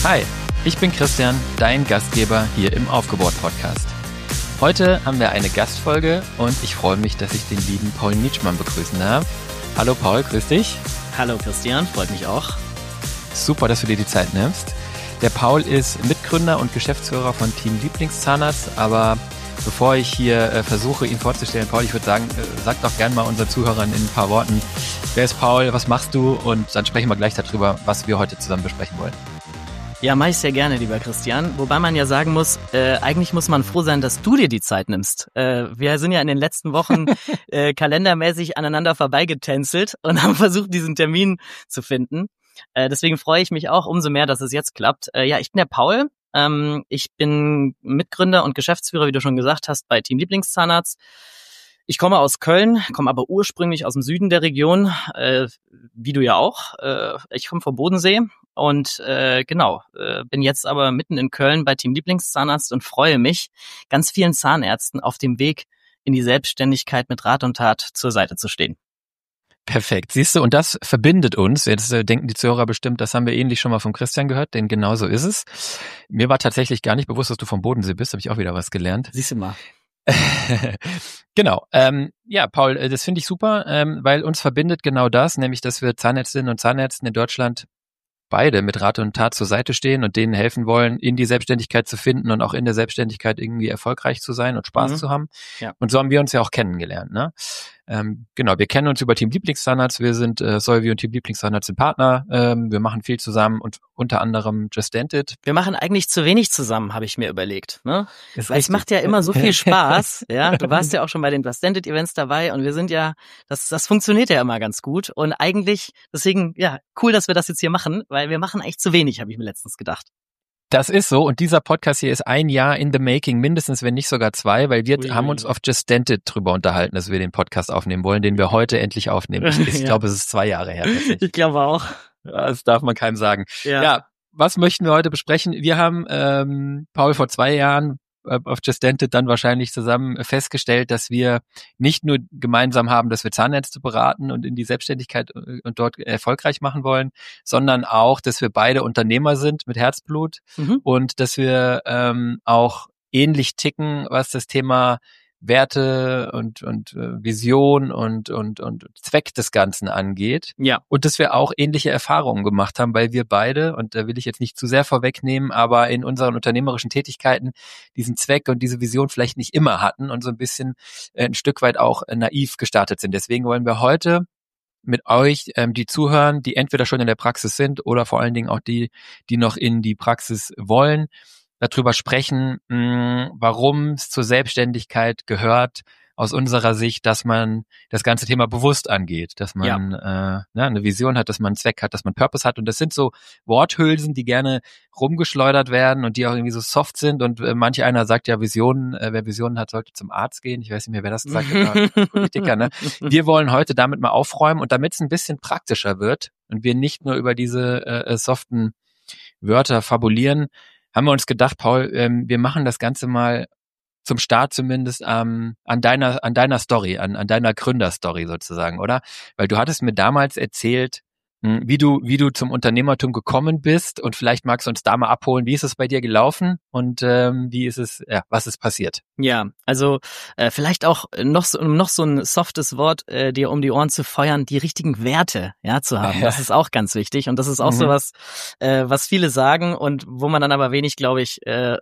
Hi, ich bin Christian, dein Gastgeber hier im Aufgebohrt-Podcast. Heute haben wir eine Gastfolge und ich freue mich, dass ich den lieben Paul Nitschmann begrüßen darf. Hallo Paul, grüß dich. Hallo Christian, freut mich auch. Super, dass du dir die Zeit nimmst. Der Paul ist Mitgründer und Geschäftsführer von Team Lieblingszahnarzt, aber bevor ich hier versuche, ihn vorzustellen, Paul, ich würde sagen, sag doch gerne mal unseren Zuhörern in ein paar Worten, wer ist Paul, was machst du, und dann sprechen wir gleich darüber, was wir heute zusammen besprechen wollen. Ja, mache ich sehr gerne, lieber Christian. Wobei man ja sagen muss, eigentlich muss man froh sein, dass du dir die Zeit nimmst. Wir sind ja in den letzten Wochen kalendermäßig aneinander vorbeigetänzelt und haben versucht, diesen Termin zu finden. Deswegen freue ich mich auch umso mehr, dass es jetzt klappt. Ja, ich bin der Paul. Ich bin Mitgründer und Geschäftsführer, wie du schon gesagt hast, bei Team Lieblingszahnarzt. Ich komme aus Köln, komme aber ursprünglich aus dem Süden der Region, wie du ja auch. Ich komme vom Bodensee und bin jetzt aber mitten in Köln bei Team Lieblingszahnarzt und freue mich, ganz vielen Zahnärzten auf dem Weg in die Selbstständigkeit mit Rat und Tat zur Seite zu stehen. Perfekt, siehst du, und das verbindet uns. Jetzt denken die Zuhörer bestimmt, das haben wir ähnlich schon mal vom Christian gehört, denn genau so ist es. Mir war tatsächlich gar nicht bewusst, dass du vom Bodensee bist, habe ich auch wieder was gelernt. Siehst du mal. Genau, ja, Paul, das finde ich super, weil uns verbindet genau das, nämlich, dass wir Zahnärztinnen und Zahnärzten in Deutschland beide mit Rat und Tat zur Seite stehen und denen helfen wollen, in die Selbstständigkeit zu finden und auch in der Selbstständigkeit irgendwie erfolgreich zu sein und Spaß zu haben. Ja. Und so haben wir uns ja auch kennengelernt, ne? Genau, wir kennen uns über Team Lieblingszahnarzt, wir sind Solvi und Team Lieblingszahnarzt sind Partner, wir machen viel zusammen und unter anderem Just Dented. Wir machen eigentlich zu wenig zusammen, habe ich mir überlegt, ne? Weil es macht ja immer so viel Spaß, ja? Du warst ja auch schon bei den Just Dented Events dabei und wir sind ja, das funktioniert ja immer ganz gut und eigentlich, deswegen, ja, cool, dass wir das jetzt hier machen, weil wir machen echt zu wenig, habe ich mir letztens gedacht. Das ist so, und dieser Podcast hier ist ein Jahr in the making, mindestens, wenn nicht sogar 2, weil wir haben uns auf Just Dented drüber unterhalten, dass wir den Podcast aufnehmen wollen, den wir heute endlich aufnehmen. Ich glaube, es ist 2 Jahre her. Ich glaube auch. Das darf man keinem sagen. Ja, was möchten wir heute besprechen? Wir haben, Paul, vor 2 Jahren auf Just Dented dann wahrscheinlich zusammen festgestellt, dass wir nicht nur gemeinsam haben, dass wir Zahnärzte beraten und in die Selbstständigkeit und dort erfolgreich machen wollen, sondern auch, dass wir beide Unternehmer sind mit Herzblut und dass wir auch ähnlich ticken, was das Thema Werte und Vision und Zweck des Ganzen angeht. Ja. Und dass wir auch ähnliche Erfahrungen gemacht haben, weil wir beide, und da will ich jetzt nicht zu sehr vorwegnehmen, aber in unseren unternehmerischen Tätigkeiten diesen Zweck und diese Vision vielleicht nicht immer hatten und so ein bisschen ein Stück weit auch naiv gestartet sind. Deswegen wollen wir heute mit euch, die zuhören, die entweder schon in der Praxis sind oder vor allen Dingen auch die noch in die Praxis wollen, darüber sprechen, warum es zur Selbstständigkeit gehört, aus unserer Sicht, dass man das ganze Thema bewusst angeht, dass man eine Vision hat, dass man einen Zweck hat, dass man Purpose hat. Und das sind so Worthülsen, die gerne rumgeschleudert werden und die auch irgendwie so soft sind. Und manch einer sagt ja, Visionen, wer Visionen hat, sollte zum Arzt gehen. Ich weiß nicht mehr, wer das gesagt hat, Politiker, ne? Wir wollen heute damit mal aufräumen, und damit es ein bisschen praktischer wird und wir nicht nur über diese soften Wörter fabulieren, haben wir uns gedacht, Paul, wir machen das Ganze mal zum Start zumindest an deiner Story, an deiner Gründerstory sozusagen, oder? Weil du hattest mir damals erzählt, wie du zum Unternehmertum gekommen bist, und vielleicht magst du uns da mal abholen, wie ist es bei dir gelaufen und was ist passiert? Ja, also vielleicht auch noch so ein softes Wort, dir um die Ohren zu feuern, die richtigen Werte zu haben. Das ist auch ganz wichtig, und das ist auch sowas, was viele sagen und wo man dann aber wenig, glaube ich,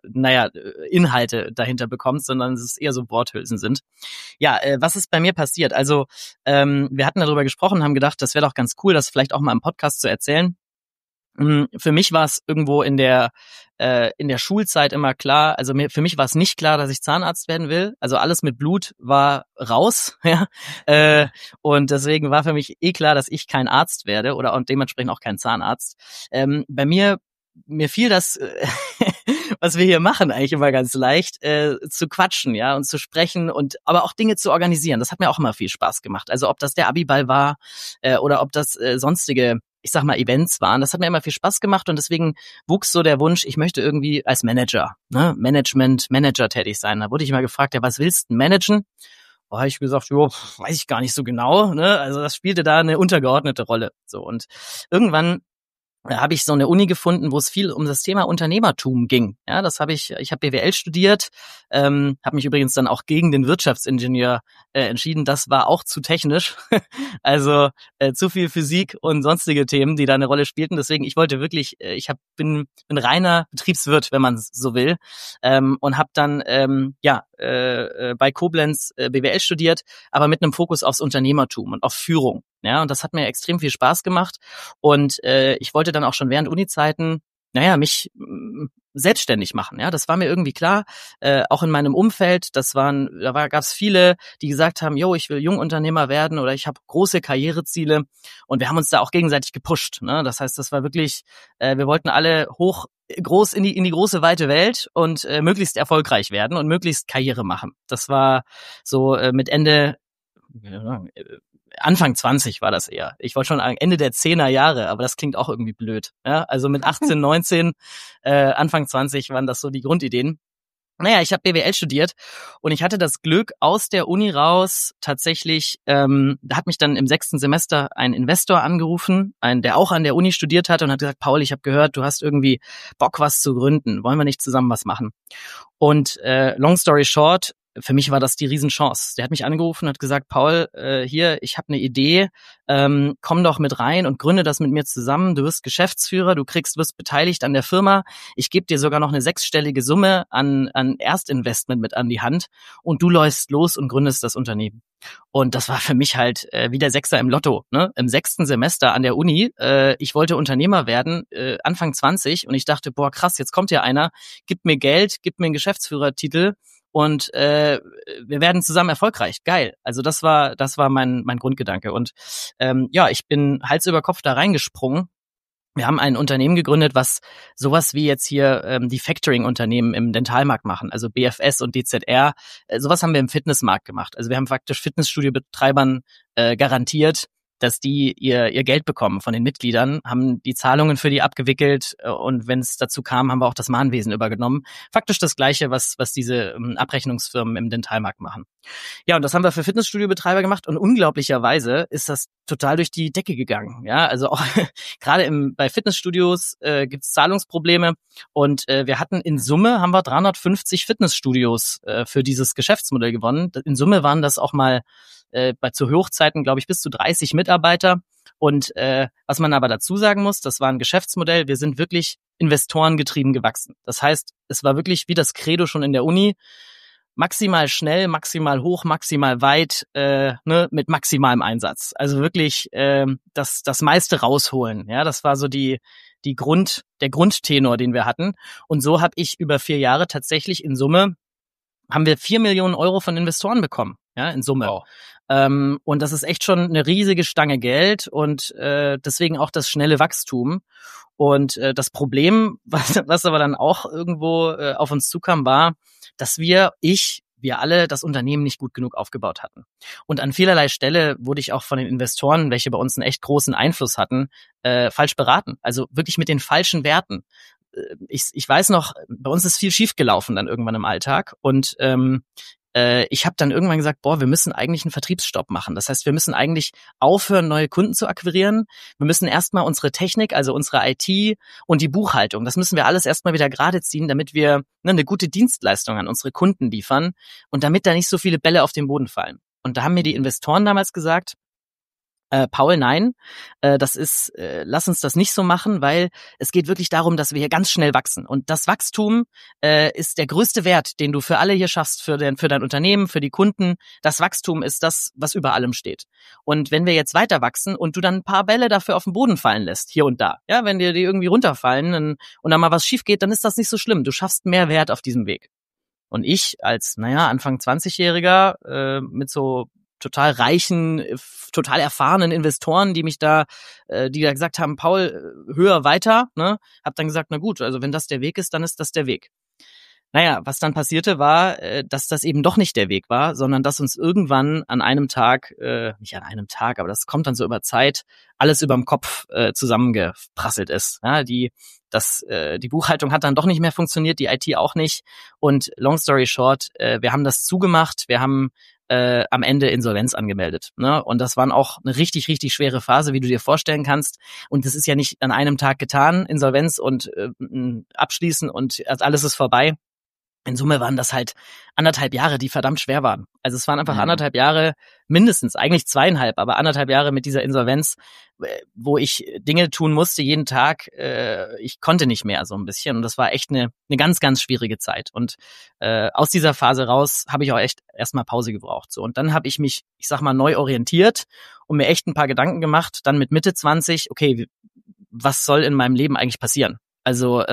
Inhalte dahinter bekommt, sondern es ist eher so Worthülsen sind. Ja, was ist bei mir passiert? Also wir hatten darüber gesprochen, haben gedacht, das wäre doch ganz cool, das vielleicht auch mal im Podcast zu erzählen. Für mich war es irgendwo in der Schulzeit immer klar, also für mich war es nicht klar, dass ich Zahnarzt werden will. Also alles mit Blut war raus, ja. Und deswegen war für mich klar, dass ich kein Arzt werde und dementsprechend auch kein Zahnarzt. Bei mir fiel das, was wir hier machen, eigentlich immer ganz leicht, zu quatschen, ja, und zu sprechen und aber auch Dinge zu organisieren. Das hat mir auch immer viel Spaß gemacht. Also ob das der Abiball war oder ob das sonstige, ich sag mal, Events waren. Das hat mir immer viel Spaß gemacht, und deswegen wuchs so der Wunsch, ich möchte irgendwie als Manager, Manager tätig sein. Da wurde ich immer gefragt, ja, was willst du managen? Habe ich gesagt, weiß ich gar nicht so genau, ne? Also das spielte da eine untergeordnete Rolle. So, und irgendwann da habe ich so eine Uni gefunden, wo es viel um das Thema Unternehmertum ging. Ja, ich habe BWL studiert, habe mich übrigens dann auch gegen den Wirtschaftsingenieur entschieden. Das war auch zu technisch, also zu viel Physik und sonstige Themen, die da eine Rolle spielten. Deswegen, ich wollte wirklich, bin reiner Betriebswirt, wenn man so will, und habe dann bei Koblenz BWL studiert, aber mit einem Fokus aufs Unternehmertum und auf Führung. Ja, und das hat mir extrem viel Spaß gemacht. Und ich wollte dann auch schon während Uni-Zeiten, mich selbstständig machen. Ja, das war mir irgendwie klar. Auch in meinem Umfeld, gab es viele, die gesagt haben, ich will Jungunternehmer werden oder ich habe große Karriereziele. Und wir haben uns da auch gegenseitig gepusht. Ne? Das heißt, das war wirklich, wir wollten alle groß in die große weite Welt und möglichst erfolgreich werden und möglichst Karriere machen. Das war so mit Anfang 20 war das eher. Ich wollte schon Ende der 10er Jahre, aber das klingt auch irgendwie blöd. Ja, also mit 18, 19, Anfang 20 waren das so die Grundideen. Ich habe BWL studiert und ich hatte das Glück, aus der Uni raus tatsächlich, da hat mich dann im 6. Semester ein Investor angerufen, der auch an der Uni studiert hat und hat gesagt, Paul, ich habe gehört, du hast irgendwie Bock, was zu gründen. Wollen wir nicht zusammen was machen? Und long story short, für mich war das die Riesenchance. Der hat mich angerufen und hat gesagt, Paul, hier, ich habe eine Idee, komm doch mit rein und gründe das mit mir zusammen. Du wirst Geschäftsführer, wirst beteiligt an der Firma. Ich gebe dir sogar noch eine 6-stellige Summe an Erstinvestment mit an die Hand und du läufst los und gründest das Unternehmen. Und das war für mich halt wie der Sechser im Lotto, ne? Im 6. Semester an der Uni. Ich wollte Unternehmer werden, Anfang 20 und ich dachte, boah, krass, jetzt kommt hier einer, gibt mir Geld, gibt mir einen Geschäftsführertitel und wir werden zusammen erfolgreich. Geil. Also das war mein Grundgedanke. Und ich bin Hals über Kopf da reingesprungen. Wir haben ein Unternehmen gegründet, was sowas wie jetzt hier die Factoring-Unternehmen im Dentalmarkt machen, also BFS und DZR. Sowas haben wir im Fitnessmarkt gemacht. Also wir haben faktisch Fitnessstudio-Betreibern garantiert, dass die ihr Geld bekommen von den Mitgliedern, haben die Zahlungen für die abgewickelt und wenn es dazu kam, haben wir auch das Mahnwesen übergenommen. Faktisch das Gleiche, was diese Abrechnungsfirmen im Dentalmarkt machen. Ja, und das haben wir für Fitnessstudio-Betreiber gemacht und unglaublicherweise ist das total durch die Decke gegangen. Ja, also auch gerade bei Fitnessstudios gibt's Zahlungsprobleme und wir hatten in Summe, haben wir 350 Fitnessstudios für dieses Geschäftsmodell gewonnen. In Summe waren das auch mal zu Hochzeiten, glaube ich, bis zu 30 Mitarbeiter. Und was man aber dazu sagen muss, das war ein Geschäftsmodell, wir sind wirklich investorengetrieben gewachsen. Das heißt, es war wirklich wie das Credo schon in der Uni, maximal schnell, maximal hoch, maximal weit, mit maximalem Einsatz. Also wirklich das meiste rausholen. Ja, das war so der Grundtenor, den wir hatten. Und so habe ich über 4 Jahre tatsächlich in Summe haben wir 4 Millionen Euro von Investoren bekommen, ja, in Summe. Wow. Und das ist echt schon eine riesige Stange Geld und deswegen auch das schnelle Wachstum. Und das Problem, was aber dann auch irgendwo auf uns zukam, war, dass wir alle das Unternehmen nicht gut genug aufgebaut hatten. Und an vielerlei Stelle wurde ich auch von den Investoren, welche bei uns einen echt großen Einfluss hatten, falsch beraten. Also wirklich mit den falschen Werten. Ich weiß noch, bei uns ist viel schiefgelaufen dann irgendwann im Alltag und ich habe dann irgendwann gesagt, wir müssen eigentlich einen Vertriebsstopp machen. Das heißt, wir müssen eigentlich aufhören, neue Kunden zu akquirieren. Wir müssen erstmal unsere Technik, also unsere IT und die Buchhaltung, das müssen wir alles erstmal wieder gerade ziehen, damit wir eine gute Dienstleistung an unsere Kunden liefern und damit da nicht so viele Bälle auf den Boden fallen. Und da haben mir die Investoren damals gesagt, Paul, nein, lass uns das nicht so machen, weil es geht wirklich darum, dass wir hier ganz schnell wachsen. Und das Wachstum ist der größte Wert, den du für alle hier schaffst, für dein Unternehmen, für die Kunden. Das Wachstum ist das, was über allem steht. Und wenn wir jetzt weiter wachsen und du dann ein paar Bälle dafür auf den Boden fallen lässt, hier und da, ja, wenn dir die irgendwie runterfallen und dann mal was schief geht, dann ist das nicht so schlimm. Du schaffst mehr Wert auf diesem Weg. Und ich als, Anfang 20-Jähriger mit so total reichen, total erfahrenen Investoren, die da gesagt haben, Paul, höher, weiter, ne? Hab dann gesagt, na gut, also wenn das der Weg ist, dann ist das der Weg. Was dann passierte war, dass das eben doch nicht der Weg war, sondern dass uns irgendwann an einem Tag, nicht an einem Tag, aber das kommt dann so über Zeit, alles überm Kopf zusammengeprasselt ist. Ja, die Buchhaltung hat dann doch nicht mehr funktioniert, die IT auch nicht. Und long story short, wir haben das zugemacht, wir haben am Ende Insolvenz angemeldet. Ne? Und das war auch eine richtig, richtig schwere Phase, wie du dir vorstellen kannst. Und das ist ja nicht an einem Tag getan, Insolvenz und abschließen und alles ist vorbei. In Summe waren das halt 1,5 Jahre, die verdammt schwer waren. Also es waren einfach 1,5 Jahre, mindestens, eigentlich 2,5, aber 1,5 Jahre mit dieser Insolvenz, wo ich Dinge tun musste jeden Tag. Ich konnte nicht mehr so ein bisschen. Und das war echt eine ganz, ganz schwierige Zeit. Und aus dieser Phase raus habe ich auch echt erstmal Pause gebraucht. So. Und dann habe ich mich, ich sag mal, neu orientiert und mir echt ein paar Gedanken gemacht. Dann mit Mitte 20, okay, was soll in meinem Leben eigentlich passieren? Also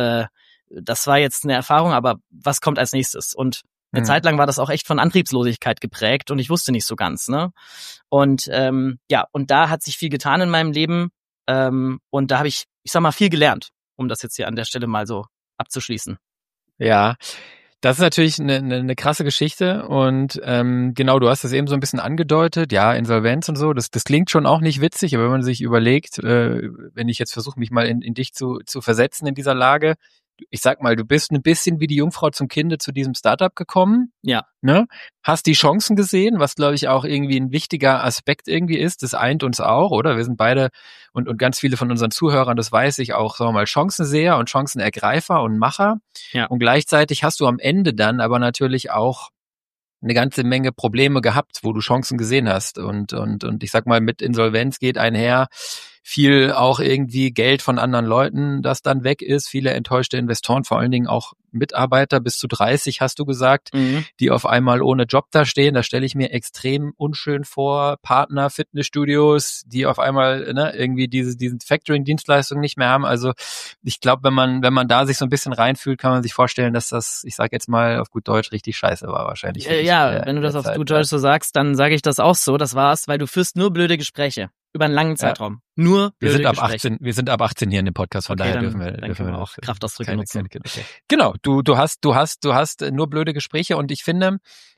das war jetzt eine Erfahrung, aber was kommt als nächstes? Und eine Zeit lang war das auch echt von Antriebslosigkeit geprägt und ich wusste nicht so ganz, ne? Und und da hat sich viel getan in meinem Leben und da habe ich sag mal, viel gelernt, um das jetzt hier an der Stelle mal so abzuschließen. Ja, das ist natürlich eine krasse Geschichte und genau, du hast es eben so ein bisschen angedeutet, ja, Insolvenz und so, das klingt schon auch nicht witzig, aber wenn man sich überlegt, wenn ich jetzt versuche, mich mal in dich zu versetzen in dieser Lage, ich sag mal, du bist ein bisschen wie die Jungfrau zum Kinde zu diesem Startup gekommen. Ja. Ne? Hast die Chancen gesehen, was glaube ich auch irgendwie ein wichtiger Aspekt irgendwie ist. Das eint uns auch, oder? Wir sind beide und ganz viele von unseren Zuhörern, das weiß ich auch, sagen wir mal, Chancenseher und Chancenergreifer und Macher. Ja. Und gleichzeitig hast du am Ende dann aber natürlich auch eine ganze Menge Probleme gehabt, wo du Chancen gesehen hast. Und ich sag mal, mit Insolvenz geht einher viel auch irgendwie Geld von anderen Leuten, das dann weg ist. Viele enttäuschte Investoren, vor allen Dingen auch Mitarbeiter, bis zu 30 hast du gesagt, die auf einmal ohne Job da stehen. Das stelle ich mir extrem unschön vor. Partner, Fitnessstudios, die auf einmal irgendwie diesen Factoring-Dienstleistungen nicht mehr haben. Also ich glaube, wenn man da sich so ein bisschen reinfühlt, kann man sich vorstellen, dass das, ich sage jetzt mal auf gut Deutsch, richtig scheiße war wahrscheinlich. Ja, wenn du das auf gut Deutsch so sagst, dann sage ich das auch so. Das war's, weil du führst nur blöde Gespräche. Über einen langen Zeitraum. Ja. Nur blöde Gespräche. Wir sind ab 18 hier in dem Podcast, von daher dürfen wir auch Kraftausdrücke nutzen. Genau, du hast nur blöde Gespräche und ich finde,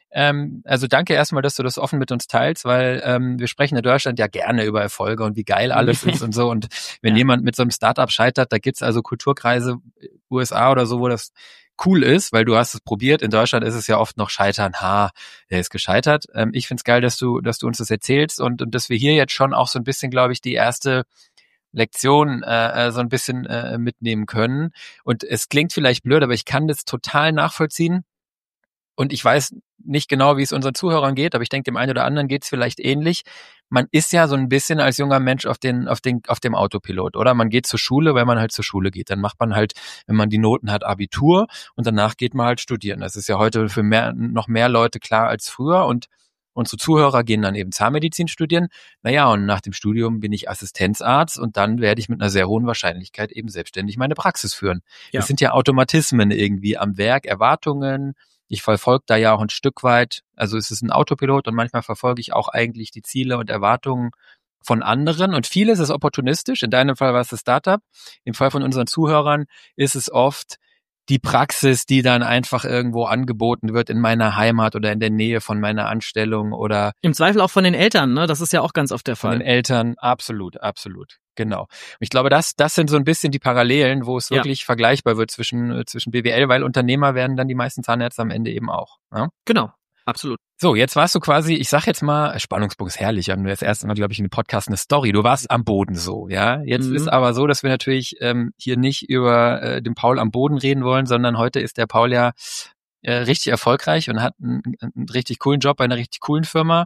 also danke erstmal, dass du das offen mit uns teilst, weil wir sprechen in Deutschland ja gerne über Erfolge und wie geil alles ist und so. Und wenn jemand mit so einem Startup scheitert, da gibt's also Kulturkreise, USA oder so, wo das cool ist, weil du hast es probiert. In Deutschland ist es ja oft noch Scheitern. Der ist gescheitert. Ich find's geil, dass du uns das erzählst und dass wir hier jetzt schon auch so ein bisschen, glaube ich, die erste Lektion so ein bisschen mitnehmen können. Und es klingt vielleicht blöd, aber ich kann das total nachvollziehen. Und ich weiß nicht genau, wie es unseren Zuhörern geht, aber ich denke, dem einen oder anderen geht es vielleicht ähnlich. Man ist ja so ein bisschen als junger Mensch auf dem Autopilot, oder? Man geht zur Schule, weil man halt zur Schule geht. Dann macht man halt, wenn man die Noten hat, Abitur und danach geht man halt studieren. Das ist ja heute für noch mehr Leute klar als früher und unsere Zuhörer gehen dann eben Zahnmedizin studieren. Naja, und nach dem Studium bin ich Assistenzarzt und dann werde ich mit einer sehr hohen Wahrscheinlichkeit eben selbstständig meine Praxis führen. Ja. Das sind ja Automatismen irgendwie am Werk, Erwartungen. Ich verfolge da ja auch ein Stück weit, also es ist ein Autopilot und manchmal verfolge ich auch eigentlich die Ziele und Erwartungen von anderen und vieles ist opportunistisch. In deinem Fall war es das Startup. Im Fall von unseren Zuhörern ist es oft die Praxis, die dann einfach irgendwo angeboten wird in meiner Heimat oder in der Nähe von meiner Anstellung oder im Zweifel auch von den Eltern, ne? Das ist ja auch ganz oft der Fall. Von den Eltern, absolut. Genau. Und ich glaube, das sind so ein bisschen die Parallelen, wo es wirklich vergleichbar wird zwischen BWL, weil Unternehmer werden dann die meisten Zahnärzte am Ende eben auch. Ja? Genau, absolut. So, jetzt warst du quasi, ich sag jetzt mal, Spannungsbogen ist herrlich, haben wir das erste Mal, glaube ich, in dem Podcast eine Story. Du warst am Boden so, ja. Jetzt ist aber so, dass wir natürlich hier nicht über den Paul am Boden reden wollen, sondern heute ist der Paul ja richtig erfolgreich und hat einen richtig coolen Job bei einer richtig coolen Firma.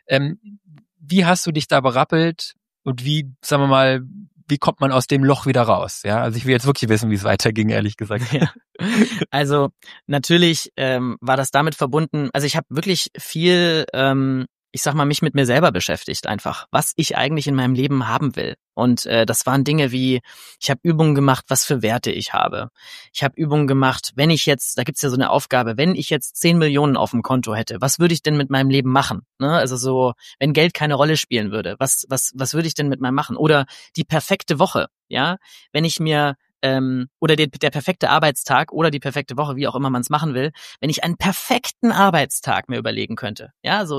Wie hast du dich da berappelt und wie, sagen wir mal, wie kommt man aus dem Loch wieder raus? Ja, also ich will jetzt wirklich wissen, wie es weiterging, ehrlich gesagt. Ja. Also natürlich war das damit verbunden, also ich habe wirklich viel, ich sag mal, mich mit mir selber beschäftigt einfach, was ich eigentlich in meinem Leben haben will. Und das waren Dinge wie, ich habe Übungen gemacht, was für Werte ich habe. Ich habe Übungen gemacht, wenn ich jetzt, da gibt's ja so eine Aufgabe, wenn ich jetzt 10 Millionen auf dem Konto hätte, was würde ich denn mit meinem Leben machen? Ne? Also so, wenn Geld keine Rolle spielen würde, was würde ich denn mit meinem machen? Oder die perfekte Woche, ja, wenn ich mir oder der perfekte Arbeitstag oder die perfekte Woche, wie auch immer man es machen will, wenn ich einen perfekten Arbeitstag mir überlegen könnte, ja, also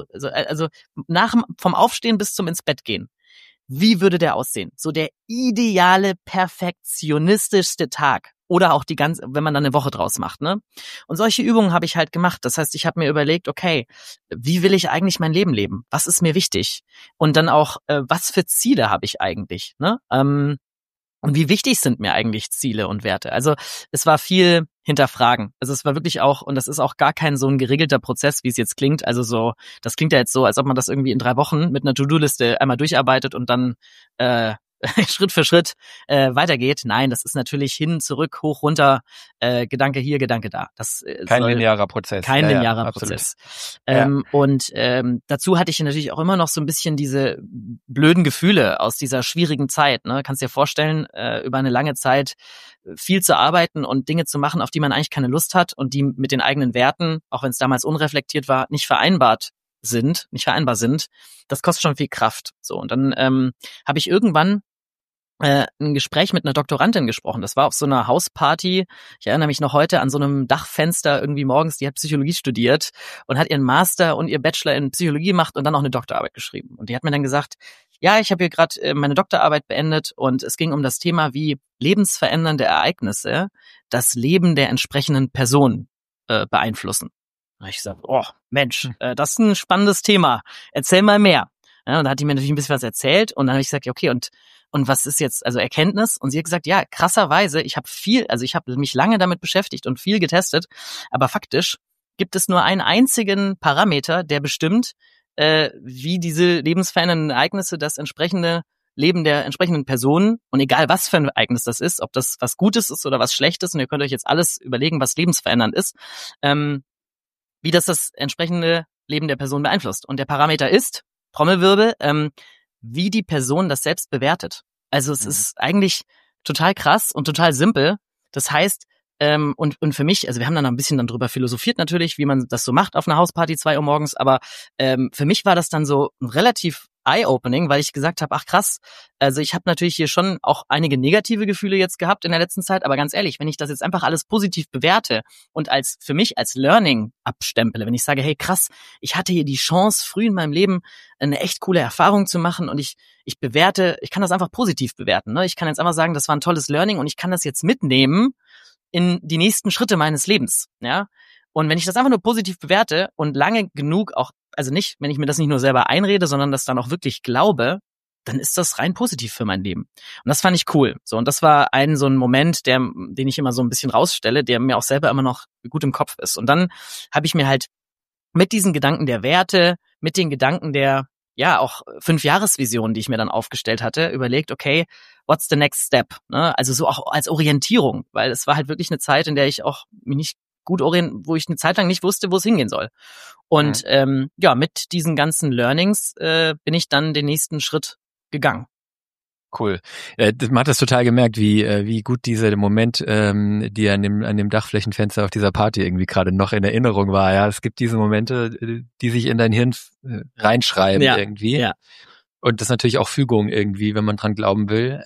vom Aufstehen bis zum ins Bett gehen, wie würde der aussehen? So der ideale, perfektionistischste Tag. Oder auch wenn man dann eine Woche draus macht, ne? Und solche Übungen habe ich halt gemacht. Das heißt, ich habe mir überlegt, okay, wie will ich eigentlich mein Leben leben? Was ist mir wichtig? Und dann auch, was für Ziele habe ich eigentlich, ne? Und wie wichtig sind mir eigentlich Ziele und Werte? Also es war viel hinterfragen. Also es war wirklich auch, und das ist auch gar kein so ein geregelter Prozess, wie es jetzt klingt. Also so, das klingt ja jetzt so, als ob man das irgendwie in 3 Wochen mit einer To-Do-Liste einmal durcharbeitet und dann Schritt für Schritt weitergeht. Nein, das ist natürlich hin, zurück, hoch, runter, Gedanke hier, Gedanke da. Das kein linearer Prozess. Kein linearer Prozess. Und dazu hatte ich natürlich auch immer noch so ein bisschen diese blöden Gefühle aus dieser schwierigen Zeit. Ne? Kannst dir vorstellen, über eine lange Zeit viel zu arbeiten und Dinge zu machen, auf die man eigentlich keine Lust hat und die mit den eigenen Werten, auch wenn es damals unreflektiert war, nicht vereinbar sind. Das kostet schon viel Kraft. So, und dann habe ich irgendwann ein Gespräch mit einer Doktorandin gesprochen. Das war auf so einer Hausparty. Ich erinnere mich noch heute an so einem Dachfenster irgendwie morgens. Die hat Psychologie studiert und hat ihren Master und ihr Bachelor in Psychologie gemacht und dann auch eine Doktorarbeit geschrieben. Und die hat mir dann gesagt, ja, ich habe hier gerade meine Doktorarbeit beendet und es ging um das Thema, wie lebensverändernde Ereignisse das Leben der entsprechenden Person beeinflussen. Da habe ich gesagt, oh Mensch, das ist ein spannendes Thema. Erzähl mal mehr. Ja, und da hat die mir natürlich ein bisschen was erzählt und dann habe ich gesagt, okay, und was ist jetzt, also Erkenntnis? Und sie hat gesagt, ja, krasserweise, ich habe mich lange damit beschäftigt und viel getestet, aber faktisch gibt es nur einen einzigen Parameter, der bestimmt, wie diese lebensverändernden Ereignisse das entsprechende Leben der entsprechenden Personen, und egal was für ein Ereignis das ist, ob das was Gutes ist oder was Schlechtes, und ihr könnt euch jetzt alles überlegen, was lebensverändernd ist, wie das entsprechende Leben der Person beeinflusst. Und der Parameter ist, Trommelwirbel, wie die Person das selbst bewertet. Also es ist eigentlich total krass und total simpel. Das heißt, und für mich, also wir haben dann ein bisschen drüber philosophiert natürlich, wie man das so macht auf einer Hausparty 2 Uhr morgens, aber für mich war das dann so relativ eye-opening, weil ich gesagt habe, ach krass, also ich habe natürlich hier schon auch einige negative Gefühle jetzt gehabt in der letzten Zeit, aber ganz ehrlich, wenn ich das jetzt einfach alles positiv bewerte und für mich als Learning abstempele, wenn ich sage, hey krass, ich hatte hier die Chance, früh in meinem Leben eine echt coole Erfahrung zu machen und ich kann das einfach positiv bewerten. Ne? Ich kann jetzt einfach sagen, das war ein tolles Learning und ich kann das jetzt mitnehmen in die nächsten Schritte meines Lebens. Ja. Und wenn ich das einfach nur positiv bewerte und lange genug auch, also nicht, wenn ich mir das nicht nur selber einrede, sondern das dann auch wirklich glaube, dann ist das rein positiv für mein Leben. Und das fand ich cool. So, und das war so ein Moment, den ich immer so ein bisschen rausstelle, der mir auch selber immer noch gut im Kopf ist. Und dann habe ich mir halt mit diesen Gedanken der Werte, mit den Gedanken der, ja, auch 5-Jahres-Vision, die ich mir dann aufgestellt hatte, überlegt, okay, what's the next step? Ne? Also so auch als Orientierung, weil es war halt wirklich eine Zeit, in der ich auch mich nicht gut wo ich eine Zeit lang nicht wusste, wo es hingehen soll. Und mit diesen ganzen Learnings bin ich dann den nächsten Schritt gegangen. Cool. Man hat das total gemerkt, wie gut dieser Moment, die an dem Dachflächenfenster auf dieser Party irgendwie gerade noch in Erinnerung war. Ja, es gibt diese Momente, die sich in dein Hirn reinschreiben irgendwie. Ja. Und das ist natürlich auch Fügung irgendwie, wenn man dran glauben will.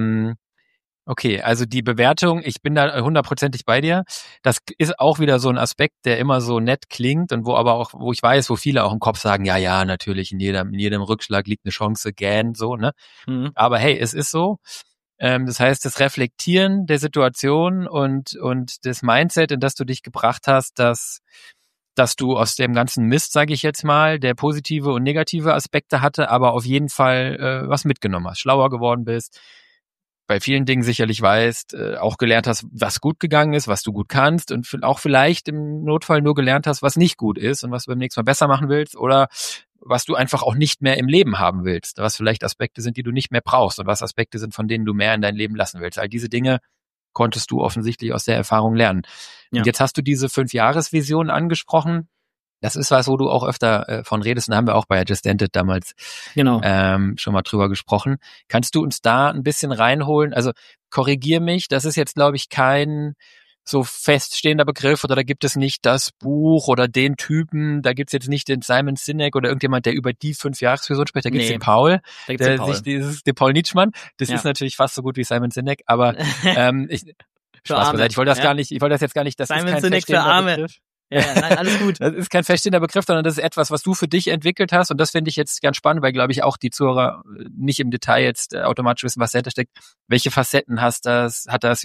Okay, also die Bewertung, ich bin da 100%ig bei dir. Das ist auch wieder so ein Aspekt, der immer so nett klingt und wo ich weiß, wo viele auch im Kopf sagen, ja, natürlich, in jedem Rückschlag liegt eine Chance, gähn, so, ne? Mhm. Aber hey, es ist so. Das heißt, das Reflektieren der Situation und das Mindset, in das du dich gebracht hast, dass du aus dem ganzen Mist, sage ich jetzt mal, der positive und negative Aspekte hatte, aber auf jeden Fall was mitgenommen hast, schlauer geworden bist, bei vielen Dingen sicherlich weißt, auch gelernt hast, was gut gegangen ist, was du gut kannst und auch vielleicht im Notfall nur gelernt hast, was nicht gut ist und was du beim nächsten Mal besser machen willst oder was du einfach auch nicht mehr im Leben haben willst, was vielleicht Aspekte sind, die du nicht mehr brauchst und was Aspekte sind, von denen du mehr in dein Leben lassen willst. All diese Dinge konntest du offensichtlich aus der Erfahrung lernen. Ja. Und jetzt hast du diese 5-Jahres-Vision angesprochen. Das ist was, wo du auch öfter von redest, und da haben wir auch bei Just Ended damals schon mal drüber gesprochen. Kannst du uns da ein bisschen reinholen? Also korrigier mich, das ist jetzt, glaube ich, kein so feststehender Begriff oder da gibt es nicht das Buch oder den Typen, da gibt's jetzt nicht den Simon Sinek oder irgendjemand, der über die 5-Jahres-Vision spricht, da gibt's den Paul, den Paul Nitschmann. Das ist natürlich fast so gut wie Simon Sinek, aber Spaß beiseite. Ich wollte das jetzt gar nicht, das Simon ist kein Sinek für Arme. Begriff. Nein, alles gut. Das ist kein feststehender Begriff, sondern das ist etwas, was du für dich entwickelt hast. Und das finde ich jetzt ganz spannend, weil, glaube ich, auch die Zuhörer nicht im Detail jetzt automatisch wissen, was dahinter steckt. Welche Facetten hat das?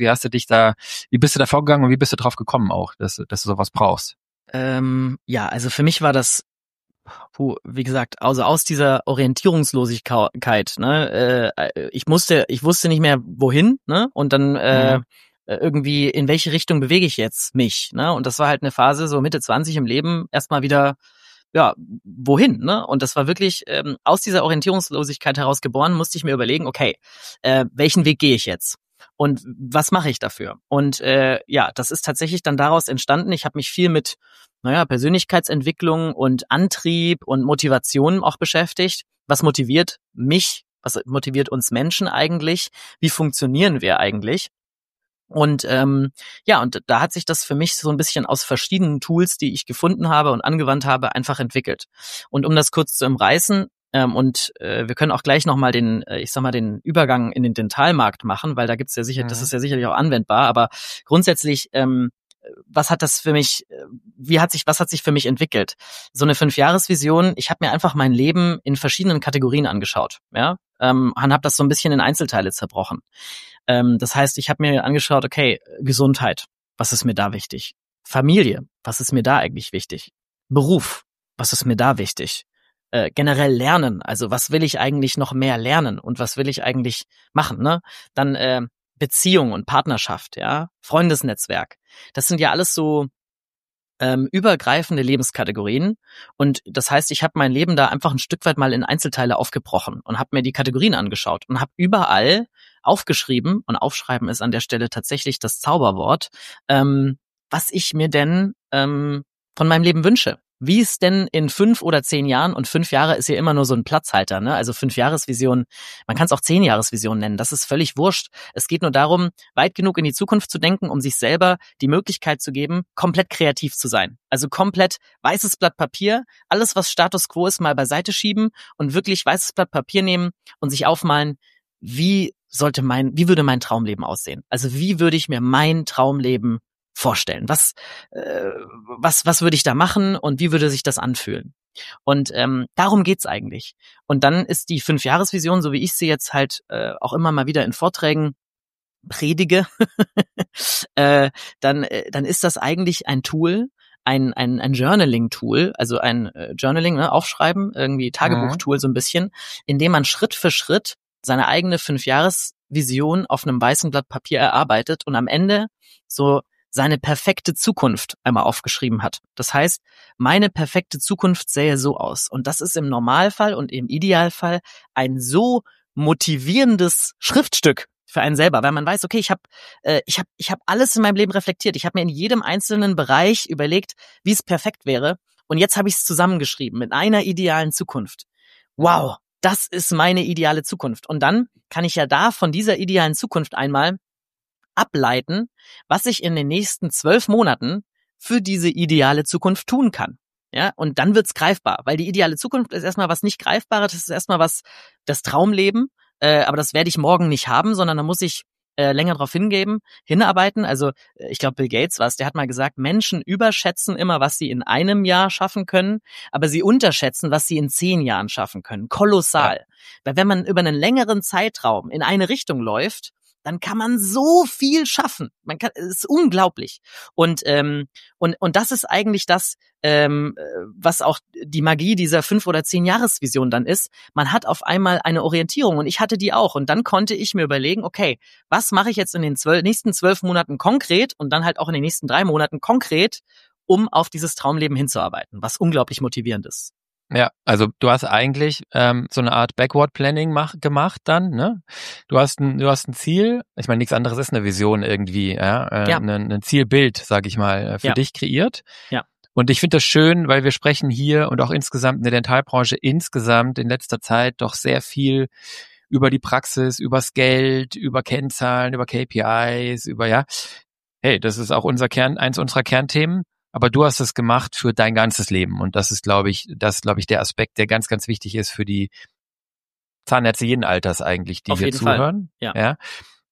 Wie bist du da vorgegangen und wie bist du drauf gekommen auch, dass du sowas brauchst? Also für mich war das, wie gesagt, also aus dieser Orientierungslosigkeit, ne, ich wusste nicht mehr wohin, ne, und dann irgendwie, in welche Richtung bewege ich jetzt mich, ne? Und das war halt eine Phase, so Mitte 20 im Leben, erstmal wieder, ja, wohin, ne? Und das war wirklich aus dieser Orientierungslosigkeit heraus geboren, musste ich mir überlegen, okay, welchen Weg gehe ich jetzt? Und was mache ich dafür? Und das ist tatsächlich dann daraus entstanden. Ich habe mich viel mit, Persönlichkeitsentwicklung und Antrieb und Motivation auch beschäftigt. Was motiviert mich? Was motiviert uns Menschen eigentlich? Wie funktionieren wir eigentlich? Und und da hat sich das für mich so ein bisschen aus verschiedenen Tools, die ich gefunden habe und angewandt habe, einfach entwickelt. Und um das kurz zu umreißen, wir können auch gleich nochmal den Übergang in den Dentalmarkt machen, weil da gibt's ja sicher, das ist ja sicherlich auch anwendbar, aber grundsätzlich, was hat sich für mich entwickelt? So eine 5-Jahres-Vision, ich habe mir einfach mein Leben in verschiedenen Kategorien angeschaut, ja, und habe das so ein bisschen in Einzelteile zerbrochen. Das heißt, ich habe mir angeschaut, okay, Gesundheit, was ist mir da wichtig? Familie, was ist mir da eigentlich wichtig? Beruf, was ist mir da wichtig? Generell Lernen, also was will ich eigentlich noch mehr lernen und was will ich eigentlich machen, ne? Dann Beziehung und Partnerschaft, ja, Freundesnetzwerk. Das sind ja alles so übergreifende Lebenskategorien und das heißt, ich habe mein Leben da einfach ein Stück weit mal in Einzelteile aufgebrochen und habe mir die Kategorien angeschaut und habe überall aufgeschrieben, und aufschreiben ist an der Stelle tatsächlich das Zauberwort, was ich mir denn von meinem Leben wünsche. Wie es denn in 5 oder 10 Jahren, und 5 Jahre ist ja immer nur so ein Platzhalter, ne? Also 5-Jahres-Vision, man kann es auch 10-Jahres-Vision nennen, das ist völlig wurscht. Es geht nur darum, weit genug in die Zukunft zu denken, um sich selber die Möglichkeit zu geben, komplett kreativ zu sein. Also komplett weißes Blatt Papier, alles was Status Quo ist, mal beiseite schieben und wirklich weißes Blatt Papier nehmen und sich aufmalen, wie würde mein Traumleben aussehen? Also wie würde ich mir mein Traumleben vorstellen? Was würde ich da machen und wie würde sich das anfühlen? Und darum geht's eigentlich. Und dann ist die 5-Jahres-Vision, so wie ich sie jetzt halt auch immer mal wieder in Vorträgen predige, dann ist das eigentlich ein Tool, ein Journaling-Tool, also ein Journaling, ne, Aufschreiben, irgendwie Tagebuch-Tool so ein bisschen, in dem man Schritt für Schritt seine eigene 5-Jahres-Vision auf einem weißen Blatt Papier erarbeitet und am Ende so seine perfekte Zukunft einmal aufgeschrieben hat. Das heißt, meine perfekte Zukunft sähe so aus. Und das ist im Normalfall und im Idealfall ein so motivierendes Schriftstück für einen selber, weil man weiß, okay, ich hab alles in meinem Leben reflektiert. Ich habe mir in jedem einzelnen Bereich überlegt, wie es perfekt wäre. Und jetzt habe ich es zusammengeschrieben mit einer idealen Zukunft. Wow, das ist meine ideale Zukunft. Und dann kann ich ja da von dieser idealen Zukunft einmal ableiten, was ich in den nächsten 12 Monaten für diese ideale Zukunft tun kann. Ja, und dann wird's greifbar, weil die ideale Zukunft ist erstmal was nicht Greifbares, das ist erstmal was, das Traumleben, aber das werde ich morgen nicht haben, sondern da muss ich länger drauf hinarbeiten. Also ich glaube, Bill Gates der hat mal gesagt, Menschen überschätzen immer, was sie in einem Jahr schaffen können, aber sie unterschätzen, was sie in 10 Jahren schaffen können. Kolossal. Ja. Weil wenn man über einen längeren Zeitraum in eine Richtung läuft, dann kann man so viel schaffen. Es ist unglaublich. Und das ist eigentlich das, was auch die Magie dieser 5- oder 10-Jahres-Vision dann ist. Man hat auf einmal eine Orientierung und ich hatte die auch. Und dann konnte ich mir überlegen, okay, was mache ich jetzt in den nächsten 12 Monaten konkret und dann halt auch in den nächsten 3 Monaten konkret, um auf dieses Traumleben hinzuarbeiten, was unglaublich motivierend ist. Ja, also du hast eigentlich so eine Art Backward Planning gemacht dann, ne? Du hast ein Ziel, ich meine, nichts anderes ist eine Vision irgendwie, ein Zielbild, sag ich mal, für dich kreiert. Ja. Und ich finde das schön, weil wir sprechen hier und auch insgesamt in der Dentalbranche insgesamt in letzter Zeit doch sehr viel über die Praxis, übers Geld, über Kennzahlen, über KPIs, hey, das ist auch eins unserer Kernthemen. Aber du hast es gemacht für dein ganzes Leben. Und das ist, glaube ich, der Aspekt, der ganz, ganz wichtig ist für die Zahnärzte jeden Alters eigentlich, die auf hier jeden zuhören. Fall. Ja.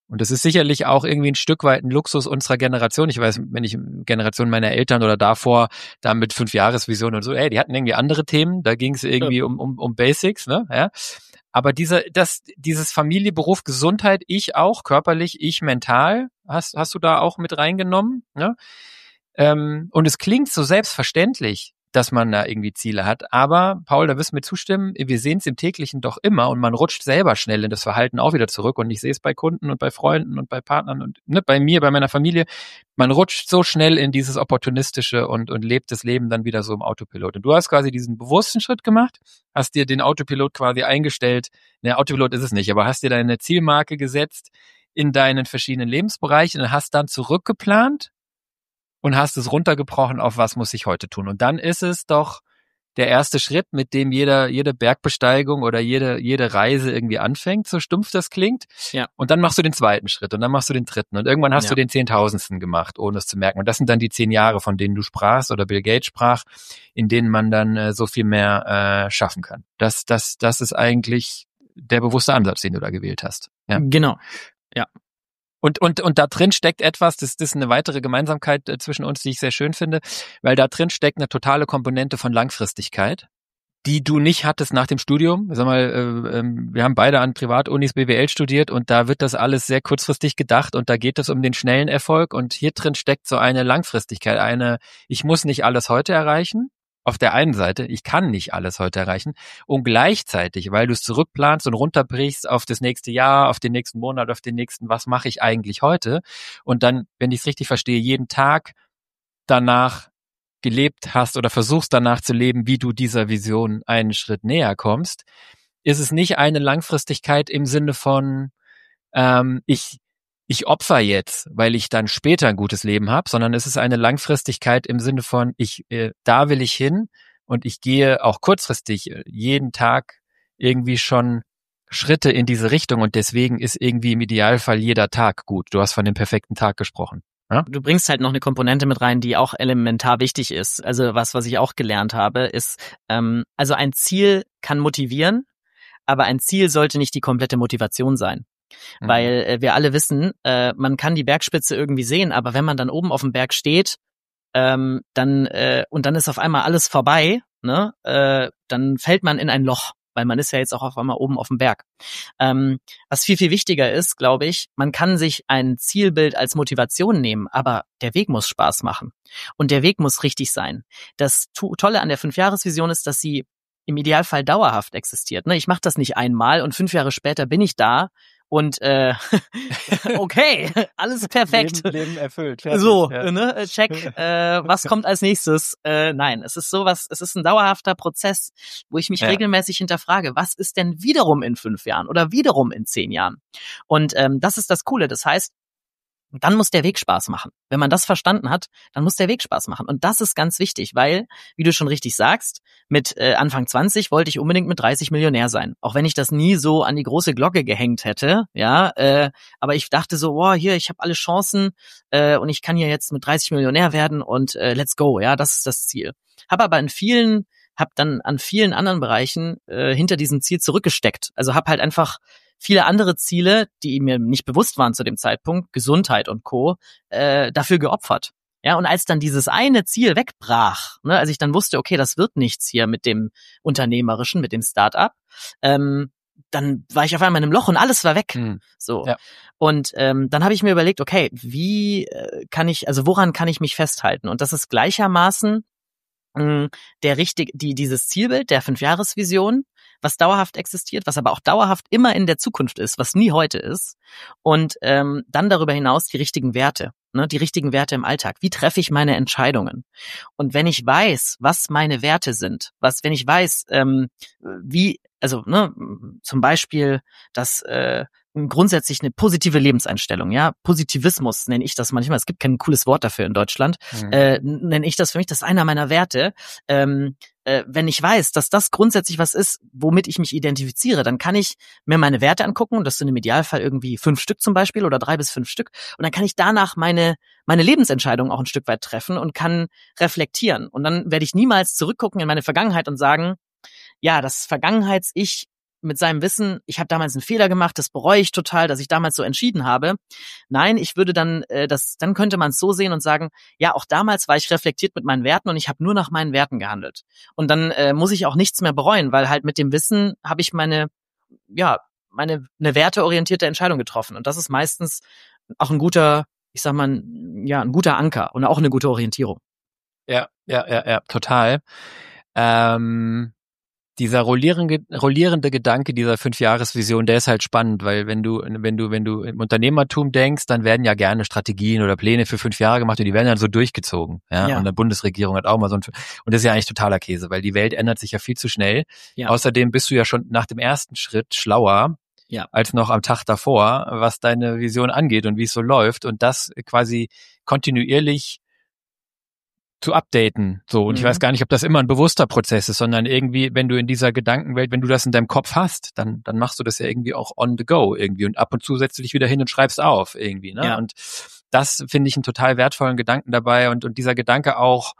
Und das ist sicherlich auch irgendwie ein Stück weit ein Luxus unserer Generation. Ich weiß, wenn ich Generation meiner Eltern oder davor, da mit 5-Jahres-Vision und so, die hatten irgendwie andere Themen, da ging es irgendwie um Basics, ne? Ja. Aber dieses Familie, Beruf, Gesundheit, ich auch, körperlich, ich mental, hast du da auch mit reingenommen, ne? Und es klingt so selbstverständlich, dass man da irgendwie Ziele hat. Aber, Paul, da wirst du mir zustimmen, wir sehen es im Täglichen doch immer und man rutscht selber schnell in das Verhalten auch wieder zurück. Und ich sehe es bei Kunden und bei Freunden und bei Partnern und bei mir, bei meiner Familie. Man rutscht so schnell in dieses Opportunistische und lebt das Leben dann wieder so im Autopilot. Und du hast quasi diesen bewussten Schritt gemacht, hast dir den Autopilot quasi eingestellt. Ne, Autopilot ist es nicht, aber hast dir deine Zielmarke gesetzt in deinen verschiedenen Lebensbereichen und hast dann zurückgeplant und hast es runtergebrochen auf was muss ich heute tun. Und dann ist es doch der erste Schritt, mit dem jede Bergbesteigung oder jede Reise irgendwie anfängt, so stumpf das klingt. Ja. Und dann machst du den zweiten Schritt und dann machst du den dritten und irgendwann hast du den 10.000. gemacht, ohne es zu merken. Und das sind dann die 10 Jahre, von denen du sprachst oder Bill Gates sprach, in denen man dann so viel mehr schaffen kann. Das ist eigentlich der bewusste Ansatz, den du da gewählt hast. Ja. Genau. Ja. Und da drin steckt etwas, das ist eine weitere Gemeinsamkeit zwischen uns, die ich sehr schön finde, weil da drin steckt eine totale Komponente von Langfristigkeit, die du nicht hattest nach dem Studium. Sag mal, wir haben beide an Privatunis BWL studiert und da wird das alles sehr kurzfristig gedacht und da geht es um den schnellen Erfolg und hier drin steckt so eine Langfristigkeit, ich muss nicht alles heute erreichen. Auf der einen Seite, ich kann nicht alles heute erreichen und gleichzeitig, weil du es zurückplanst und runterbrichst auf das nächste Jahr, auf den nächsten Monat, auf den nächsten, was mache ich eigentlich heute? Und dann, wenn ich es richtig verstehe, jeden Tag danach gelebt hast oder versuchst danach zu leben, wie du dieser Vision einen Schritt näher kommst, ist es nicht eine Langfristigkeit im Sinne von, ich opfer jetzt, weil ich dann später ein gutes Leben habe, sondern es ist eine Langfristigkeit im Sinne von, da will ich hin und ich gehe auch kurzfristig jeden Tag irgendwie schon Schritte in diese Richtung und deswegen ist irgendwie im Idealfall jeder Tag gut. Du hast von dem perfekten Tag gesprochen. Ja? Du bringst halt noch eine Komponente mit rein, die auch elementar wichtig ist. Also was ich auch gelernt habe, ist, also ein Ziel kann motivieren, aber ein Ziel sollte nicht die komplette Motivation sein. Weil wir alle wissen, man kann die Bergspitze irgendwie sehen, aber wenn man dann oben auf dem Berg steht, und dann ist auf einmal alles vorbei, ne, dann fällt man in ein Loch, weil man ist ja jetzt auch auf einmal oben auf dem Berg. Was viel, viel wichtiger ist, glaube ich, man kann sich ein Zielbild als Motivation nehmen, aber der Weg muss Spaß machen und der Weg muss richtig sein. Das Tolle an der 5-Jahres-Vision ist, dass sie im Idealfall dauerhaft existiert. Ne? Ich mache das nicht einmal und 5 Jahre später bin ich da und okay, alles perfekt. Leben erfüllt. Fertig, so, ja. ne, check, was kommt als nächstes? Nein, es ist ein dauerhafter Prozess, wo ich mich regelmäßig hinterfrage, was ist denn wiederum in 5 Jahren oder wiederum in 10 Jahren? Und das ist das Coole, das heißt, dann muss der Weg Spaß machen. Wenn man das verstanden hat, dann muss der Weg Spaß machen. Und das ist ganz wichtig, weil, wie du schon richtig sagst, mit Anfang 20 wollte ich unbedingt mit 30 Millionär sein. Auch wenn ich das nie so an die große Glocke gehängt hätte, ja. Aber ich dachte so, wow, hier, ich habe alle Chancen und ich kann hier jetzt mit 30 Millionär werden und let's go, ja, das ist das Ziel. Habe aber dann an vielen anderen Bereichen hinter diesem Ziel zurückgesteckt. Also habe halt einfach viele andere Ziele, die mir nicht bewusst waren zu dem Zeitpunkt, Gesundheit und Co., dafür geopfert. Ja, und als dann dieses eine Ziel wegbrach, ne, als ich dann wusste, okay, das wird nichts hier mit dem Unternehmerischen, mit dem Start-up, dann war ich auf einmal in einem Loch und alles war weg. So. Ja. Und dann habe ich mir überlegt, okay, woran kann ich mich festhalten? Und das ist gleichermaßen dieses Zielbild der 5-Jahres-Vision, was dauerhaft existiert, was aber auch dauerhaft immer in der Zukunft ist, was nie heute ist. Und dann darüber hinaus die richtigen Werte, ne, die richtigen Werte im Alltag. Wie treffe ich meine Entscheidungen? Und wenn ich weiß, was meine Werte sind, wenn ich weiß, zum Beispiel, dass grundsätzlich eine positive Lebenseinstellung, ja, Positivismus nenne ich das manchmal, es gibt kein cooles Wort dafür in Deutschland, nenne ich das für mich, das ist einer meiner Werte. Wenn ich weiß, dass das grundsätzlich was ist, womit ich mich identifiziere, dann kann ich mir meine Werte angucken, und das sind im Idealfall irgendwie 5 Stück zum Beispiel oder 3 bis 5 Stück, und dann kann ich danach meine Lebensentscheidung auch ein Stück weit treffen und kann reflektieren. Und dann werde ich niemals zurückgucken in meine Vergangenheit und sagen, ja, das Vergangenheits-Ich mit seinem Wissen, ich habe damals einen Fehler gemacht, das bereue ich total, dass ich damals so entschieden habe. Nein, ich würde dann, dann könnte man es so sehen und sagen, ja, auch damals war ich reflektiert mit meinen Werten und ich habe nur nach meinen Werten gehandelt. Und dann muss ich auch nichts mehr bereuen, weil halt mit dem Wissen habe ich eine werteorientierte Entscheidung getroffen. Und das ist meistens auch ein guter, ich sag mal, ja, ein guter Anker und auch eine gute Orientierung. Ja, total. Dieser rollierende Gedanke dieser 5-Jahres-Vision, der ist halt spannend, weil wenn du im Unternehmertum denkst, dann werden ja gerne Strategien oder Pläne für 5 Jahre gemacht und die werden dann so durchgezogen. Ja? Und die Bundesregierung hat auch mal und das ist ja eigentlich totaler Käse, weil die Welt ändert sich ja viel zu schnell. Ja. Außerdem bist du ja schon nach dem ersten Schritt schlauer als noch am Tag davor, was deine Vision angeht und wie es so läuft und das quasi kontinuierlich zu updaten, so. Und ich weiß gar nicht, ob das immer ein bewusster Prozess ist, sondern irgendwie, wenn du in dieser Gedankenwelt, wenn du das in deinem Kopf hast, dann machst du das ja irgendwie auch on the go irgendwie und ab und zu setzt du dich wieder hin und schreibst auf irgendwie, ne? Ja. Und das finde ich einen total wertvollen Gedanken dabei und dieser Gedanke auch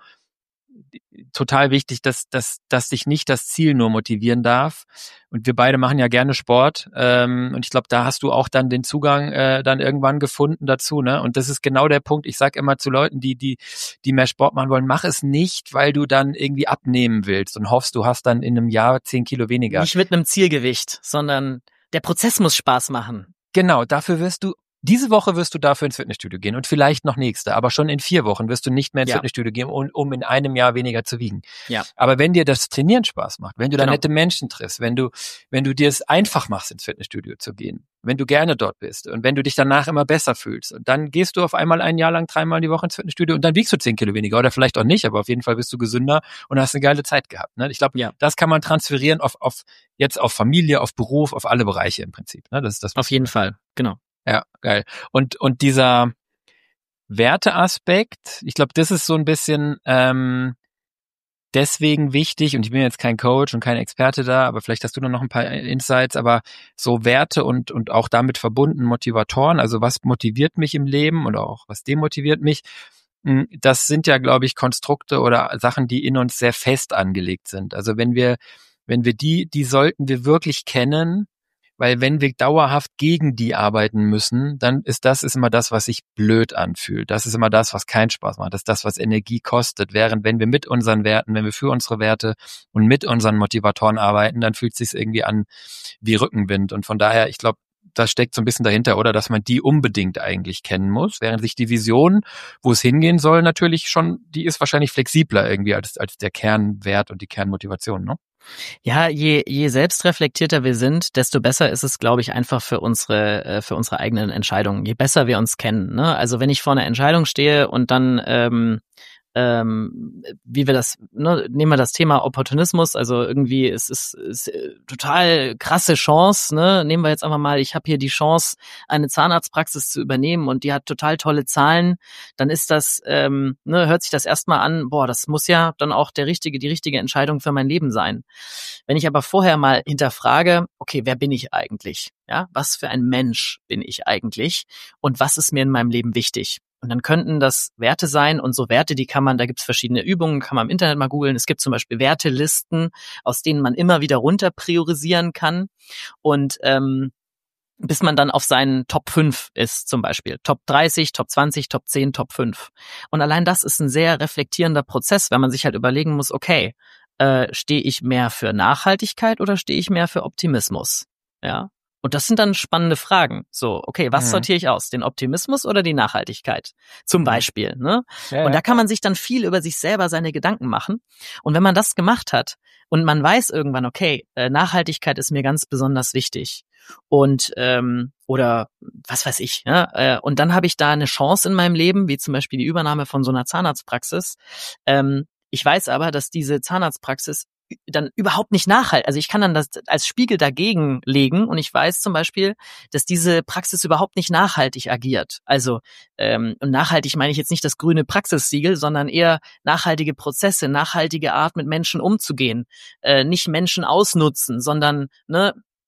total wichtig, dass dich nicht das Ziel nur motivieren darf. Und wir beide machen ja gerne Sport. Und ich glaube, da hast du auch dann den Zugang dann irgendwann gefunden dazu, ne? Und das ist genau der Punkt. Ich sage immer zu Leuten, die mehr Sport machen wollen, mach es nicht, weil du dann irgendwie abnehmen willst und hoffst, du hast dann in einem Jahr 10 Kilo weniger. Nicht mit einem Zielgewicht, sondern der Prozess muss Spaß machen. Genau, diese Woche wirst du dafür ins Fitnessstudio gehen und vielleicht noch nächste, aber schon in 4 Wochen wirst du nicht mehr ins Fitnessstudio gehen, um in einem Jahr weniger zu wiegen. Ja. Aber wenn dir das Trainieren Spaß macht, wenn du da nette Menschen triffst, wenn du dir es einfach machst, ins Fitnessstudio zu gehen, wenn du gerne dort bist und wenn du dich danach immer besser fühlst und dann gehst du auf einmal ein Jahr lang 3-mal die Woche ins Fitnessstudio und dann wiegst du 10 Kilo weniger oder vielleicht auch nicht, aber auf jeden Fall bist du gesünder und hast eine geile Zeit gehabt. Ne? Ich glaube, das kann man transferieren auf Familie, auf Beruf, auf alle Bereiche im Prinzip. Ne? Das ist das. Auf jeden Fall, genau. Ja, geil. Und dieser Werteaspekt, ich glaube, das ist so ein bisschen deswegen wichtig, und ich bin jetzt kein Coach und kein Experte da, aber vielleicht hast du noch ein paar Insights, aber so Werte und auch damit verbunden Motivatoren, also was motiviert mich im Leben oder auch was demotiviert mich, das sind ja, glaube ich, Konstrukte oder Sachen, die in uns sehr fest angelegt sind. Also wenn wir die sollten wir wirklich kennen, weil wenn wir dauerhaft gegen die arbeiten müssen, dann ist immer das, was sich blöd anfühlt. Das ist immer das, was keinen Spaß macht. Das ist das, was Energie kostet. Während wenn wir mit unseren Werten, wenn wir für unsere Werte und mit unseren Motivatoren arbeiten, dann fühlt es sich irgendwie an wie Rückenwind. Und von daher, ich glaube, das steckt so ein bisschen dahinter, oder? Dass man die unbedingt eigentlich kennen muss, während sich die Vision, wo es hingehen soll, natürlich schon, die ist wahrscheinlich flexibler irgendwie als der Kernwert und die Kernmotivation, ne? Ja, je selbstreflektierter wir sind, desto besser ist es, glaube ich, einfach für unsere eigenen Entscheidungen. Je besser wir uns kennen, ne? Also wenn ich vor einer Entscheidung stehe und dann wie wir das, ne, nehmen wir das Thema Opportunismus, also irgendwie es ist total krasse Chance, ne, nehmen wir jetzt einfach mal, ich habe hier die Chance, eine Zahnarztpraxis zu übernehmen und die hat total tolle Zahlen, dann ist das, hört sich das erstmal an, das muss ja dann auch die richtige Entscheidung für mein Leben sein. Wenn ich aber vorher mal hinterfrage, okay, wer bin ich eigentlich? Ja, was für ein Mensch bin ich eigentlich? Und was ist mir in meinem Leben wichtig? Und dann könnten das Werte sein und so Werte, da gibt's verschiedene Übungen, kann man im Internet mal googeln. Es gibt zum Beispiel Wertelisten, aus denen man immer wieder runter priorisieren kann. Und bis man dann auf seinen Top 5 ist zum Beispiel. Top 30, Top 20, Top 10, Top 5. Und allein das ist ein sehr reflektierender Prozess, weil man sich halt überlegen muss, okay, stehe ich mehr für Nachhaltigkeit oder stehe ich mehr für Optimismus? Ja. Und das sind dann spannende Fragen. So, okay, was sortiere ich aus? Den Optimismus oder die Nachhaltigkeit? Zum Beispiel, ne? Ja, und da kann man sich dann viel über sich selber seine Gedanken machen. Und wenn man das gemacht hat und man weiß irgendwann, okay, Nachhaltigkeit ist mir ganz besonders wichtig. Und, oder was weiß ich, ne? Und dann habe ich da eine Chance in meinem Leben, wie zum Beispiel die Übernahme von so einer Zahnarztpraxis. Ich weiß aber, dass diese Zahnarztpraxis dann überhaupt nicht nachhaltig. Also ich kann dann das als Spiegel dagegen legen und ich weiß zum Beispiel, dass diese Praxis überhaupt nicht nachhaltig agiert. Also und nachhaltig meine ich jetzt nicht das grüne Praxissiegel, sondern eher nachhaltige Prozesse, nachhaltige Art mit Menschen umzugehen, nicht Menschen ausnutzen, sondern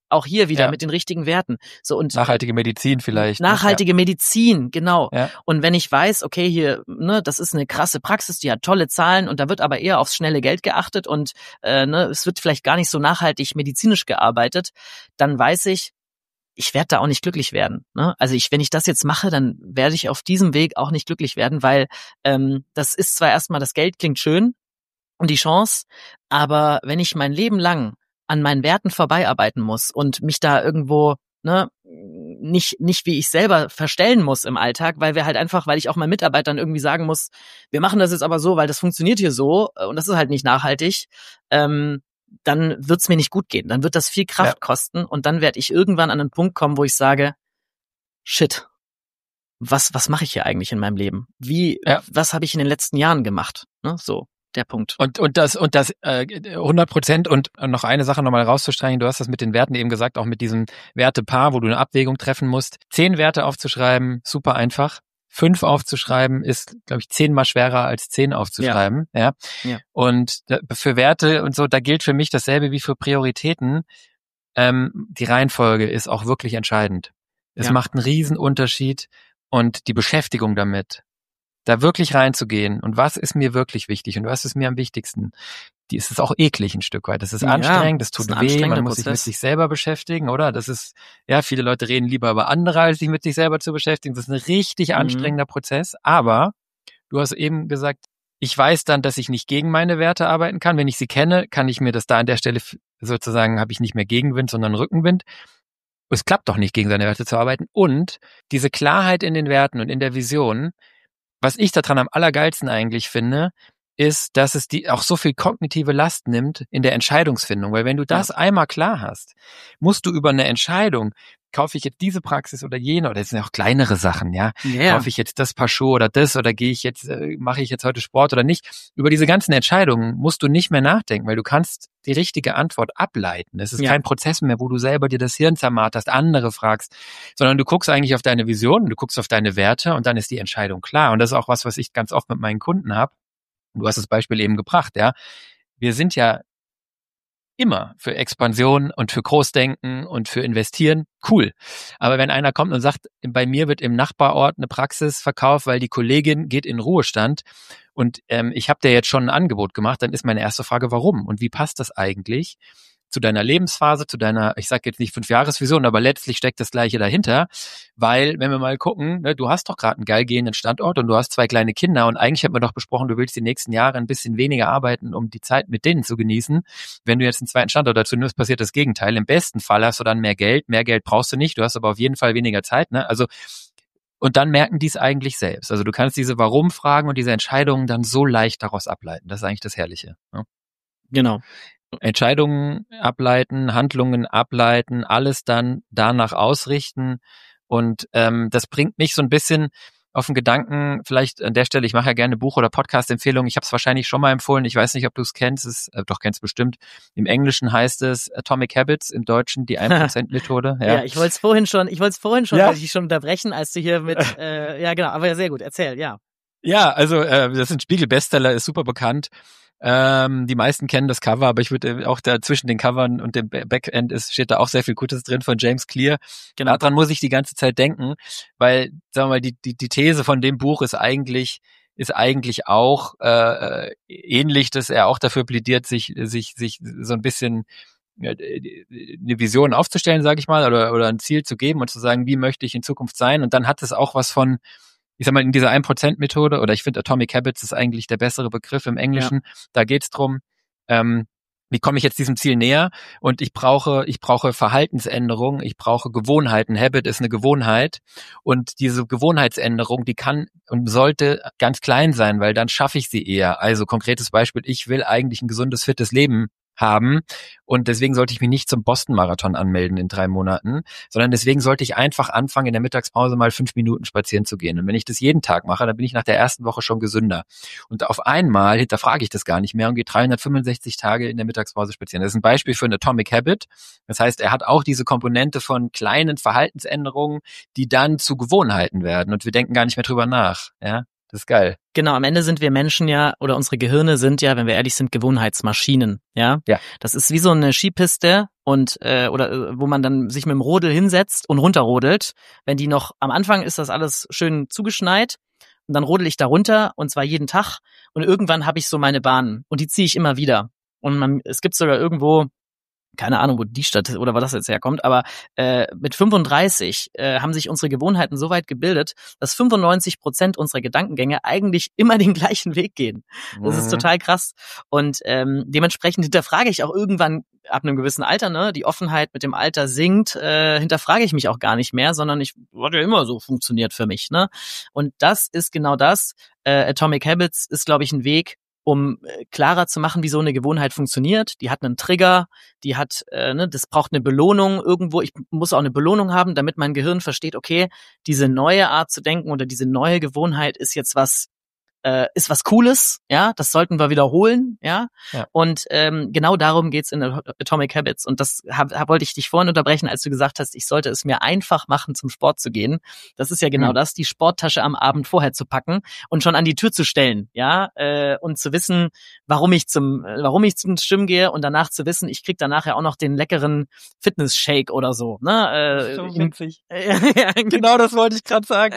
auch hier wieder mit den richtigen Werten. So, und nachhaltige Medizin vielleicht. Nachhaltige Medizin, genau. Ja. Und wenn ich weiß, okay, hier, ne, das ist eine krasse Praxis, die hat tolle Zahlen und da wird aber eher aufs schnelle Geld geachtet und es wird vielleicht gar nicht so nachhaltig medizinisch gearbeitet, dann weiß ich werde da auch nicht glücklich werden. Ne? Also wenn ich das jetzt mache, dann werde ich auf diesem Weg auch nicht glücklich werden, weil das ist zwar erstmal, das Geld klingt schön und die Chance, aber wenn ich mein Leben lang an meinen Werten vorbeiarbeiten muss und mich da irgendwo nicht wie ich selber verstellen muss im Alltag, weil ich auch meinen Mitarbeitern irgendwie sagen muss, wir machen das jetzt aber so, weil das funktioniert hier so und das ist halt nicht nachhaltig, dann wird's mir nicht gut gehen. Dann wird das viel Kraft kosten und dann werde ich irgendwann an einen Punkt kommen, wo ich sage, shit, was mache ich hier eigentlich in meinem Leben? Was habe ich in den letzten Jahren gemacht? Ne? So. Der Punkt. Und das 100% und noch eine Sache nochmal rauszustreichen, du hast das mit den Werten eben gesagt, auch mit diesem Wertepaar, wo du eine Abwägung treffen musst. 10 Werte aufzuschreiben, super einfach. 5 aufzuschreiben ist, glaube ich, 10-mal schwerer als 10 aufzuschreiben. Ja. Und für Werte und so, da gilt für mich dasselbe wie für Prioritäten. Die Reihenfolge ist auch wirklich entscheidend. Es macht einen riesen Unterschied und die Beschäftigung damit, da wirklich reinzugehen und was ist mir wirklich wichtig und was ist mir am wichtigsten. Die ist es auch eklig ein Stück weit. Das ist anstrengend, das tut weh, man muss sich mit sich selber beschäftigen, oder? Das ist, viele Leute reden lieber über andere, als sich mit sich selber zu beschäftigen. Das ist ein richtig anstrengender Prozess, aber du hast eben gesagt, ich weiß dann, dass ich nicht gegen meine Werte arbeiten kann. Wenn ich sie kenne, kann ich mir das da an der Stelle sozusagen, habe ich nicht mehr Gegenwind, sondern Rückenwind. Es klappt doch nicht, gegen seine Werte zu arbeiten. Und diese Klarheit in den Werten und in der Vision, was ich daran am allergeilsten eigentlich finde, ist, dass es auch so viel kognitive Last nimmt in der Entscheidungsfindung. Weil wenn du das einmal klar hast, musst du über eine Entscheidung, kaufe ich jetzt diese Praxis oder jene, oder das sind ja auch kleinere Sachen, kaufe ich jetzt das Paar Schuhe oder das, oder mache ich jetzt heute Sport oder nicht. Über diese ganzen Entscheidungen musst du nicht mehr nachdenken, weil du kannst die richtige Antwort ableiten. Es ist kein Prozess mehr, wo du selber dir das Hirn zermarterst, andere fragst, sondern du guckst eigentlich auf deine Vision, du guckst auf deine Werte und dann ist die Entscheidung klar. Und das ist auch was ich ganz oft mit meinen Kunden habe. Du hast das Beispiel eben gebracht, Wir sind ja immer für Expansion und für Großdenken und für Investieren, cool. Aber wenn einer kommt und sagt, bei mir wird im Nachbarort eine Praxis verkauft, weil die Kollegin geht in Ruhestand und ich habe dir jetzt schon ein Angebot gemacht, dann ist meine erste Frage, warum? Und wie passt das eigentlich zu deiner Lebensphase, zu deiner, ich sage jetzt nicht 5-Jahres-Vision, aber letztlich steckt das Gleiche dahinter, weil, wenn wir mal gucken, du hast doch gerade einen geil gehenden Standort und du hast 2 kleine Kinder und eigentlich hat man doch besprochen, du willst die nächsten Jahre ein bisschen weniger arbeiten, um die Zeit mit denen zu genießen. Wenn du jetzt einen zweiten Standort dazu nimmst, passiert das Gegenteil. Im besten Fall hast du dann mehr Geld brauchst du nicht, du hast aber auf jeden Fall weniger Zeit, Also, und dann merken die es eigentlich selbst. Also du kannst diese Warum-Fragen und diese Entscheidungen dann so leicht daraus ableiten. Das ist eigentlich das Herrliche. Genau. Entscheidungen ableiten, Handlungen ableiten, alles dann danach ausrichten und das bringt mich so ein bisschen auf den Gedanken, vielleicht an der Stelle, ich mache ja gerne Buch- oder Podcast-Empfehlungen, ich habe es wahrscheinlich schon mal empfohlen, ich weiß nicht, ob du es kennst, doch kennst bestimmt, im Englischen heißt es Atomic Habits, im Deutschen die 1%-Methode. Ja, ich wollte es vorhin schon, wollte ich schon unterbrechen, als du hier mit, genau, aber sehr gut, erzähl, ja. Ja, also das ist ein Spiegel-Bestseller, ist super bekannt. Die meisten kennen das Cover, aber ich würde auch da zwischen den Covern und dem Backend steht da auch sehr viel Gutes drin von James Clear. Genau. Daran muss ich die ganze Zeit denken, weil, sagen wir mal, die These von dem Buch ist eigentlich auch ähnlich, dass er auch dafür plädiert, sich so ein bisschen eine Vision aufzustellen, sage ich mal, oder ein Ziel zu geben und zu sagen, wie möchte ich in Zukunft sein? Und dann hat es auch was von, ich sag mal, in dieser 1%-Methode, oder ich finde Atomic Habits ist eigentlich der bessere Begriff im Englischen, da geht's drum, wie komme ich jetzt diesem Ziel näher? Und ich brauche Verhaltensänderung, ich brauche Gewohnheiten. Habit ist eine Gewohnheit und diese Gewohnheitsänderung, die kann und sollte ganz klein sein, weil dann schaffe ich sie eher. Also konkretes Beispiel, ich will eigentlich ein gesundes, fittes Leben haben und deswegen sollte ich mich nicht zum Boston-Marathon anmelden in 3 Monaten, sondern deswegen sollte ich einfach anfangen, in der Mittagspause mal 5 Minuten spazieren zu gehen. Und wenn ich das jeden Tag mache, dann bin ich nach der ersten Woche schon gesünder. Und auf einmal hinterfrage ich das gar nicht mehr und gehe 365 Tage in der Mittagspause spazieren. Das ist ein Beispiel für ein Atomic Habit. Das heißt, er hat auch diese Komponente von kleinen Verhaltensänderungen, die dann zu Gewohnheiten werden und wir denken gar nicht mehr drüber nach. Ja, das ist geil. Genau, am Ende sind wir Menschen oder unsere Gehirne sind wenn wir ehrlich sind, Gewohnheitsmaschinen, ja? Ja. Das ist wie so eine Skipiste und oder wo man dann sich mit dem Rodel hinsetzt und runterrodelt. Wenn die noch am Anfang ist das alles schön zugeschneit und dann rodel ich da runter und zwar jeden Tag und irgendwann habe ich so meine Bahnen und die ziehe ich immer wieder. Und es gibt sogar irgendwo, keine Ahnung, wo die Stadt oder wo das jetzt herkommt, aber mit 35 haben sich unsere Gewohnheiten so weit gebildet, dass 95% unserer Gedankengänge eigentlich immer den gleichen Weg gehen. Das ist total krass. Und dementsprechend hinterfrage ich auch irgendwann ab einem gewissen Alter, ne, die Offenheit mit dem Alter sinkt, hinterfrage ich mich auch gar nicht mehr, sondern ich hat ja immer so funktioniert für mich, ne? Und das ist genau das. Atomic Habits ist, glaube ich, ein Weg, um klarer zu machen, wie so eine Gewohnheit funktioniert. Die hat einen Trigger, die hat, das braucht eine Belohnung irgendwo. Ich muss auch eine Belohnung haben, damit mein Gehirn versteht, okay, diese neue Art zu denken oder diese neue Gewohnheit ist jetzt was Cooles, ja, das sollten wir wiederholen, ja. Und genau darum geht's in Atomic Habits. Und das wollte ich dich vorhin unterbrechen, als du gesagt hast, ich sollte es mir einfach machen, zum Sport zu gehen. Das ist ja genau das, die Sporttasche am Abend vorher zu packen und schon an die Tür zu stellen, ja, und zu wissen, warum ich zum Schwimmen gehe und danach zu wissen, ich krieg danach ja auch noch den leckeren Fitness-Shake oder so, ne? So witzig. Genau, das wollte ich gerade sagen.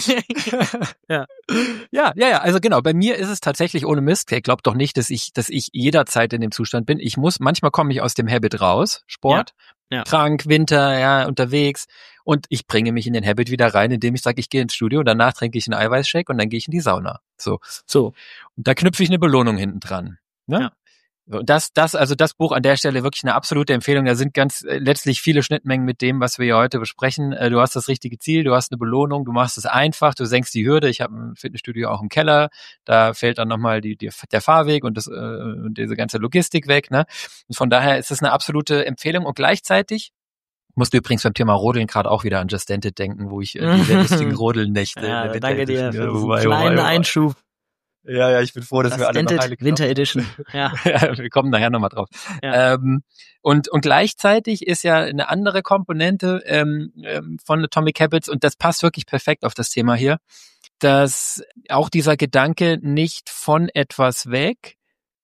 Ja, also genau, bei mir ist es tatsächlich ohne Mist. Ich glaube doch nicht, dass ich jederzeit in dem Zustand bin. Manchmal komme ich aus dem Habit raus, Sport, krank, Winter, ja, unterwegs und ich bringe mich in den Habit wieder rein, indem ich sage, ich gehe ins Studio und danach trinke ich einen Eiweißshake und dann gehe ich in die Sauna. So. Und da knüpfe ich eine Belohnung hinten dran. Ne? Ja. Das Buch an der Stelle wirklich eine absolute Empfehlung. Da sind ganz letztlich viele Schnittmengen mit dem, was wir hier heute besprechen. Du hast das richtige Ziel, du hast eine Belohnung, du machst es einfach, du senkst die Hürde. Ich habe ein Fitnessstudio auch im Keller, da fällt dann nochmal der Fahrweg und diese ganze Logistik weg. Ne? Und von daher ist es eine absolute Empfehlung und gleichzeitig musste übrigens beim Thema Rodeln gerade auch wieder an Just Dance It denken, wo ich die sehr lustigen Rodelnächte. Ja, danke dir für diesen kleinen Einschub. Ja, ich bin froh, dass wir alle noch heilig Winter Edition. Ja. Ja, wir kommen nachher nochmal drauf. Ja. Und gleichzeitig ist ja eine andere Komponente von Atomic Habits und das passt wirklich perfekt auf das Thema hier, dass auch dieser Gedanke nicht von etwas weg,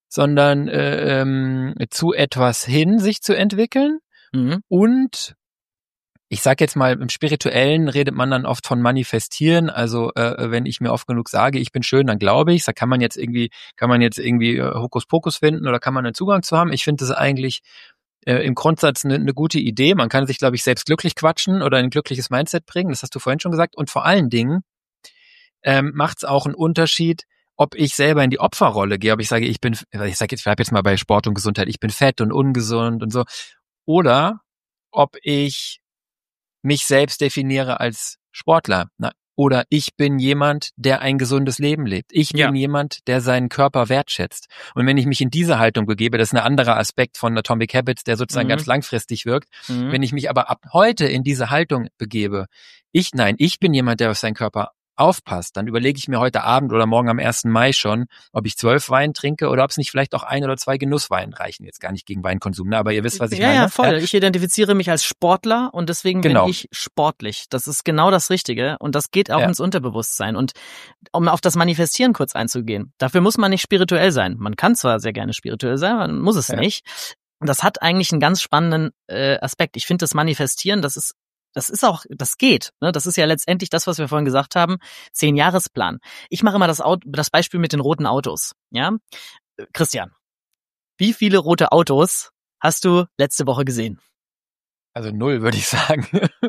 sondern zu etwas hin sich zu entwickeln und ich sage jetzt mal, im Spirituellen redet man dann oft von manifestieren. Also wenn ich mir oft genug sage, ich bin schön, dann glaube ich. Da kann man jetzt irgendwie Hokuspokus finden oder kann man einen Zugang zu haben. Ich finde das eigentlich im Grundsatz eine gute Idee. Man kann sich, glaube ich, selbst glücklich quatschen oder ein glückliches Mindset bringen. Das hast du vorhin schon gesagt. Und vor allen Dingen macht es auch einen Unterschied, ob ich selber in die Opferrolle gehe, ob ich sage, ich bleibe jetzt mal bei Sport und Gesundheit, ich bin fett und ungesund und so. Oder ob ich mich selbst definiere als Sportler. Oder ich bin jemand, der ein gesundes Leben lebt. Ich bin jemand, der seinen Körper wertschätzt. Und wenn ich mich in diese Haltung begebe, das ist ein anderer Aspekt von Atomic Habits, der sozusagen ganz langfristig wirkt. Wenn ich mich aber ab heute in diese Haltung begebe, ich bin jemand, der auf seinen Körper aufpasst, dann überlege ich mir heute Abend oder morgen am 1. Mai schon, ob ich 12 Wein trinke oder ob es nicht vielleicht auch 1 oder 2 Genusswein reichen. Jetzt gar nicht gegen Weinkonsum, ne? Aber ihr wisst, was ich meine. Ja, voll. Ich identifiziere mich als Sportler und deswegen bin ich sportlich. Das ist genau das Richtige und das geht auch ins Unterbewusstsein. Und um auf das Manifestieren kurz einzugehen, dafür muss man nicht spirituell sein. Man kann zwar sehr gerne spirituell sein, man muss es nicht. Und das hat eigentlich einen ganz spannenden Aspekt. Ich finde, das Manifestieren, das geht. Ne? Das ist ja letztendlich das, was wir vorhin gesagt haben, 10-Jahresplan. Ich mache immer das Beispiel mit den roten Autos. Ja, Christian, wie viele rote Autos hast du letzte Woche gesehen? Also 0, würde ich sagen.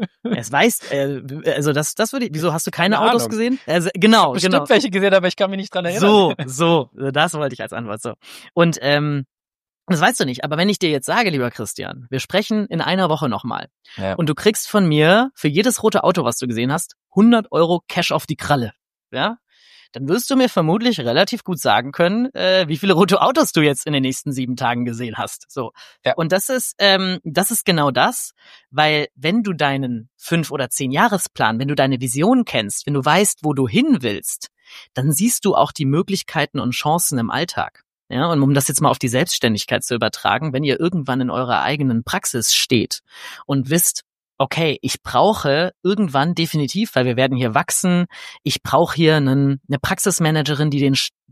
Wieso hast du keine Autos gesehen? Also, genau. Bestimmt welche gesehen, aber ich kann mich nicht dran erinnern. So, das wollte ich als Antwort so. Und das weißt du nicht, aber wenn ich dir jetzt sage, lieber Christian, wir sprechen in einer Woche nochmal und du kriegst von mir für jedes rote Auto, was du gesehen hast, 100 € Cash auf die Kralle, ja, dann wirst du mir vermutlich relativ gut sagen können, wie viele rote Autos du jetzt in den nächsten 7 Tagen gesehen hast. So. Ja. Und das ist genau das, weil wenn du deinen 5- oder 10-Jahresplan, wenn du deine Vision kennst, wenn du weißt, wo du hin willst, dann siehst du auch die Möglichkeiten und Chancen im Alltag. Ja, und um das jetzt mal auf die Selbstständigkeit zu übertragen, wenn ihr irgendwann in eurer eigenen Praxis steht und wisst, okay, ich brauche irgendwann definitiv, weil wir werden hier wachsen, ich brauche hier eine Praxismanagerin, die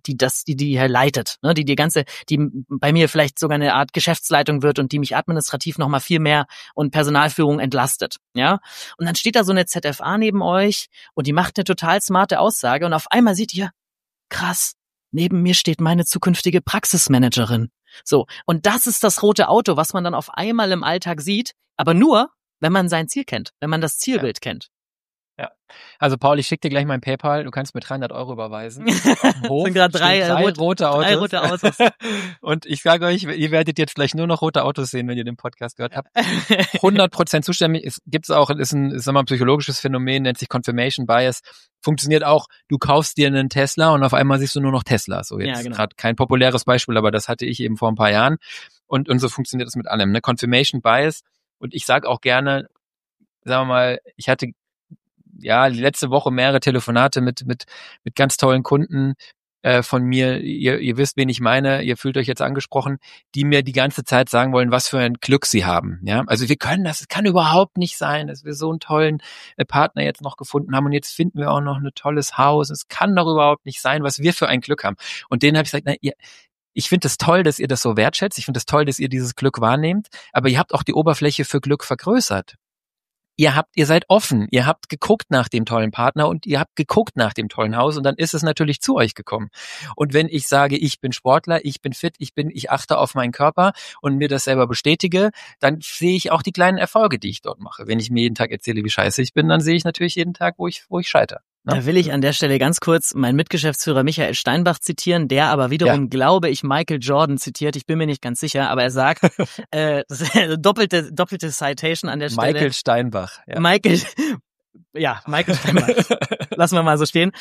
die hier leitet, ne, die bei mir vielleicht sogar eine Art Geschäftsleitung wird und die mich administrativ noch mal viel mehr und Personalführung entlastet, ja. Und dann steht da so eine ZFA neben euch und die macht eine total smarte Aussage und auf einmal seht ihr, krass, neben mir steht meine zukünftige Praxismanagerin. So, und das ist das rote Auto, was man dann auf einmal im Alltag sieht, aber nur, wenn man sein Ziel kennt, wenn man das Zielbild kennt. Ja, also Paul, ich schicke dir gleich mein PayPal, du kannst mir 300 € überweisen. Hof sind gerade drei rote Autos. Und ich sage euch, ihr werdet jetzt gleich nur noch rote Autos sehen, wenn ihr den Podcast gehört habt. 100% zuständig, es gibt's auch, ist ein psychologisches Phänomen, nennt sich Confirmation Bias, funktioniert auch, du kaufst dir einen Tesla und auf einmal siehst du nur noch Tesla. So jetzt gerade kein populäres Beispiel, aber das hatte ich eben vor ein paar Jahren und so funktioniert das mit allem, ne? Confirmation Bias. Und ich sage auch gerne, sagen wir mal, ich hatte die letzte Woche mehrere Telefonate mit ganz tollen Kunden von mir. Ihr wisst, wen ich meine. Ihr fühlt euch jetzt angesprochen, die mir die ganze Zeit sagen wollen, was für ein Glück sie haben. Ja, also es kann überhaupt nicht sein, dass wir so einen tollen Partner jetzt noch gefunden haben und jetzt finden wir auch noch ein tolles Haus. Es kann doch überhaupt nicht sein, was wir für ein Glück haben. Und denen habe ich gesagt, ich finde es toll, dass ihr das so wertschätzt. Ich finde es toll, dass ihr dieses Glück wahrnehmt. Aber ihr habt auch die Oberfläche für Glück vergrößert. Ihr seid offen, ihr habt geguckt nach dem tollen Partner und ihr habt geguckt nach dem tollen Haus und dann ist es natürlich zu euch gekommen. Und wenn ich sage, ich bin Sportler, ich bin fit, ich achte auf meinen Körper und mir das selber bestätige, dann sehe ich auch die kleinen Erfolge, die ich dort mache. Wenn ich mir jeden Tag erzähle, wie scheiße ich bin, dann sehe ich natürlich jeden Tag, wo ich scheitere. Ne? Da will ich an der Stelle ganz kurz meinen Mitgeschäftsführer Michael Steinbach zitieren, der aber wiederum, glaube ich, Michael Jordan zitiert. Ich bin mir nicht ganz sicher, aber er sagt, das ist eine doppelte Citation an der Stelle. Michael Steinbach. Ja. Michael Steinbach. Lassen wir mal so stehen.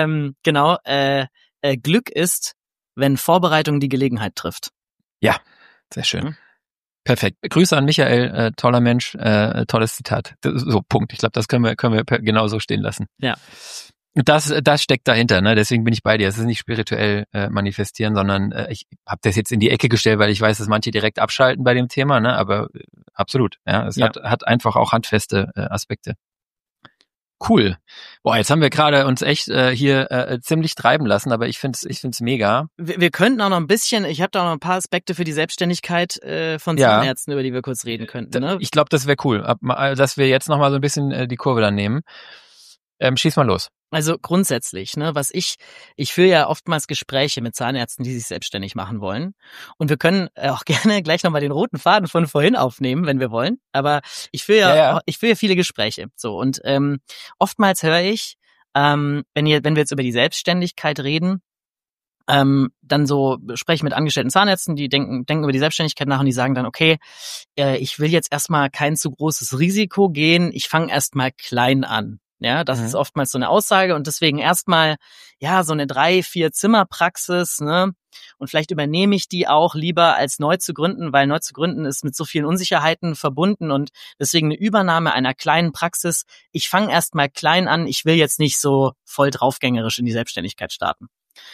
Glück ist, wenn Vorbereitung die Gelegenheit trifft. Ja, sehr schön. Perfekt. Grüße an Michael, toller Mensch, tolles Zitat. So, Punkt. Ich glaube, das können wir genauso stehen lassen. Ja. Das steckt dahinter, ne? Deswegen bin ich bei dir. Es ist nicht spirituell manifestieren, sondern ich habe das jetzt in die Ecke gestellt, weil ich weiß, dass manche direkt abschalten bei dem Thema, ne? Aber absolut, ja. Es hat einfach auch handfeste Aspekte. Cool. Boah, jetzt haben wir gerade uns echt hier ziemlich treiben lassen, aber ich find's mega. Wir könnten auch noch ein bisschen, ich habe da auch noch ein paar Aspekte für die Selbstständigkeit von Zahnärzten, über die wir kurz reden könnten. Ne? Ich glaube, das wäre cool, dass wir jetzt noch mal so ein bisschen die Kurve dann nehmen. Schieß mal los. Also grundsätzlich, ne, ich führe ja oftmals Gespräche mit Zahnärzten, die sich selbstständig machen wollen. Und wir können auch gerne gleich nochmal den roten Faden von vorhin aufnehmen, wenn wir wollen. Aber ich führe ja viele Gespräche. So, und oftmals höre ich, wenn wir jetzt über die Selbstständigkeit reden, dann so spreche ich mit angestellten Zahnärzten, die denken über die Selbstständigkeit nach und die sagen dann, okay, ich will jetzt erstmal kein zu großes Risiko gehen, ich fange erstmal klein an. Ja, das ist oftmals so eine Aussage und deswegen erstmal, so eine 3-4 Zimmerpraxis, ne? Und vielleicht übernehme ich die auch lieber als neu zu gründen, weil neu zu gründen ist mit so vielen Unsicherheiten verbunden und deswegen eine Übernahme einer kleinen Praxis. Ich fange erstmal klein an, ich will jetzt nicht so voll draufgängerisch in die Selbstständigkeit starten.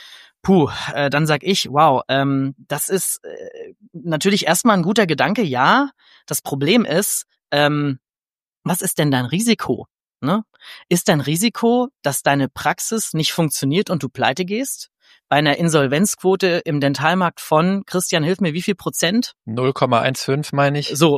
Dann sag ich, wow, das ist natürlich erstmal ein guter Gedanke, ja. Das Problem ist, was ist denn dein Risiko? Ne? Ist dein Risiko, dass deine Praxis nicht funktioniert und du pleite gehst? Bei einer Insolvenzquote im Dentalmarkt von, Christian, hilf mir, wie viel Prozent? 0,15 meine ich. So,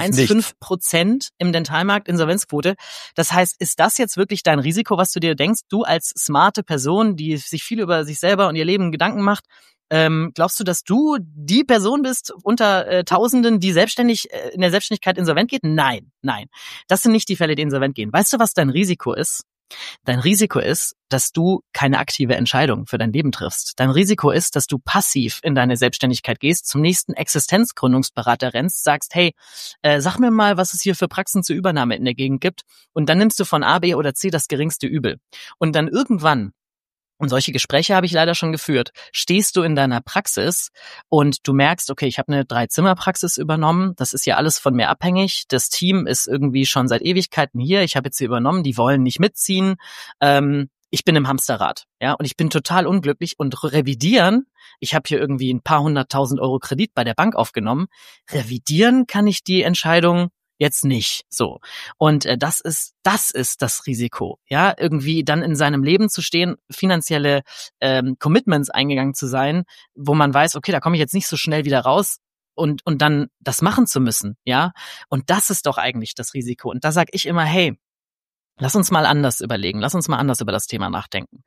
0,15% im Dentalmarkt Insolvenzquote. Das heißt, ist das jetzt wirklich dein Risiko, was du dir denkst, du als smarte Person, die sich viel über sich selber und ihr Leben Gedanken macht, glaubst du, dass du die Person bist unter Tausenden, die in der Selbstständigkeit insolvent geht? Nein. Das sind nicht die Fälle, die insolvent gehen. Weißt du, was dein Risiko ist? Dein Risiko ist, dass du keine aktive Entscheidung für dein Leben triffst. Dein Risiko ist, dass du passiv in deine Selbstständigkeit gehst, zum nächsten Existenzgründungsberater rennst, sagst, hey, sag mir mal, was es hier für Praxen zur Übernahme in der Gegend gibt und dann nimmst du von A, B oder C das geringste Übel. Und dann irgendwann, und solche Gespräche habe ich leider schon geführt, stehst du in deiner Praxis und du merkst, okay, ich habe eine 3-Zimmer-Praxis übernommen, das ist ja alles von mir abhängig, das Team ist irgendwie schon seit Ewigkeiten hier, ich habe jetzt hier übernommen, die wollen nicht mitziehen, ich bin im Hamsterrad, ja, und ich bin total unglücklich und revidieren, ich habe hier irgendwie ein paar 100.000 € Kredit bei der Bank aufgenommen, revidieren kann ich die Entscheidung jetzt nicht, so. Und das ist das Risiko, ja, irgendwie dann in seinem Leben zu stehen, finanzielle Commitments eingegangen zu sein, wo man weiß, okay, da komme ich jetzt nicht so schnell wieder raus und dann das machen zu müssen, ja. Und das ist doch eigentlich das Risiko. Und da sage ich immer, hey, lass uns mal anders überlegen, lass uns mal anders über das Thema nachdenken.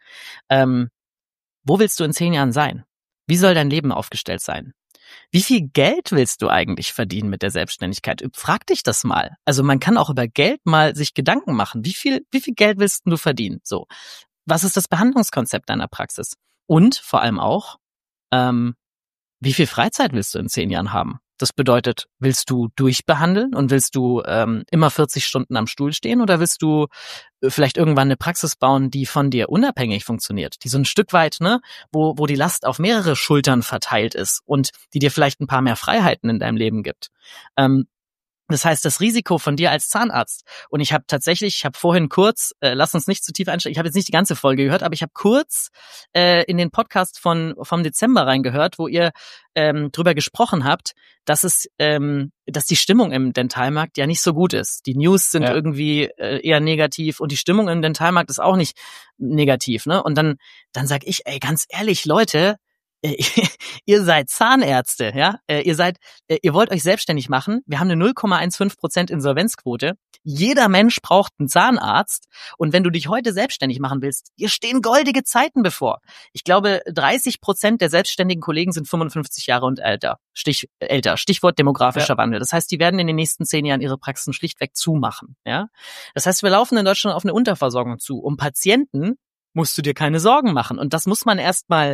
Wo willst du in 10 Jahren sein? Wie soll dein Leben aufgestellt sein? Wie viel Geld willst du eigentlich verdienen mit der Selbstständigkeit? Frag dich das mal. Also man kann auch über Geld mal sich Gedanken machen. Wie viel Geld willst du verdienen? So. Was ist das Behandlungskonzept deiner Praxis? Und vor allem auch, wie viel Freizeit willst du in 10 Jahren haben? Das bedeutet, willst du durchbehandeln und willst du immer 40 Stunden am Stuhl stehen oder willst du vielleicht irgendwann eine Praxis bauen, die von dir unabhängig funktioniert, die so ein Stück weit, ne, wo die Last auf mehrere Schultern verteilt ist und die dir vielleicht ein paar mehr Freiheiten in deinem Leben gibt. Das heißt, das Risiko von dir als Zahnarzt, und ich habe vorhin kurz, lass uns nicht zu tief einsteigen, ich habe jetzt nicht die ganze Folge gehört, aber ich habe kurz in den Podcast vom Dezember reingehört, wo ihr drüber gesprochen habt, dass die Stimmung im Dentalmarkt ja nicht so gut ist. Die News sind irgendwie eher negativ und die Stimmung im Dentalmarkt ist auch nicht negativ, ne? Und dann sag ich, ey, ganz ehrlich, Leute, ihr seid Zahnärzte, ja? Ihr wollt euch selbstständig machen. Wir haben eine 0,15% Insolvenzquote. Jeder Mensch braucht einen Zahnarzt. Und wenn du dich heute selbstständig machen willst, dir stehen goldige Zeiten bevor. Ich glaube, 30% der selbstständigen Kollegen sind 55 Jahre und älter. Stichwort demografischer Wandel. Das heißt, die werden in den nächsten 10 Jahren ihre Praxen schlichtweg zumachen, ja? Das heißt, wir laufen in Deutschland auf eine Unterversorgung zu. Um Patienten musst du dir keine Sorgen machen. Und das muss man erstmal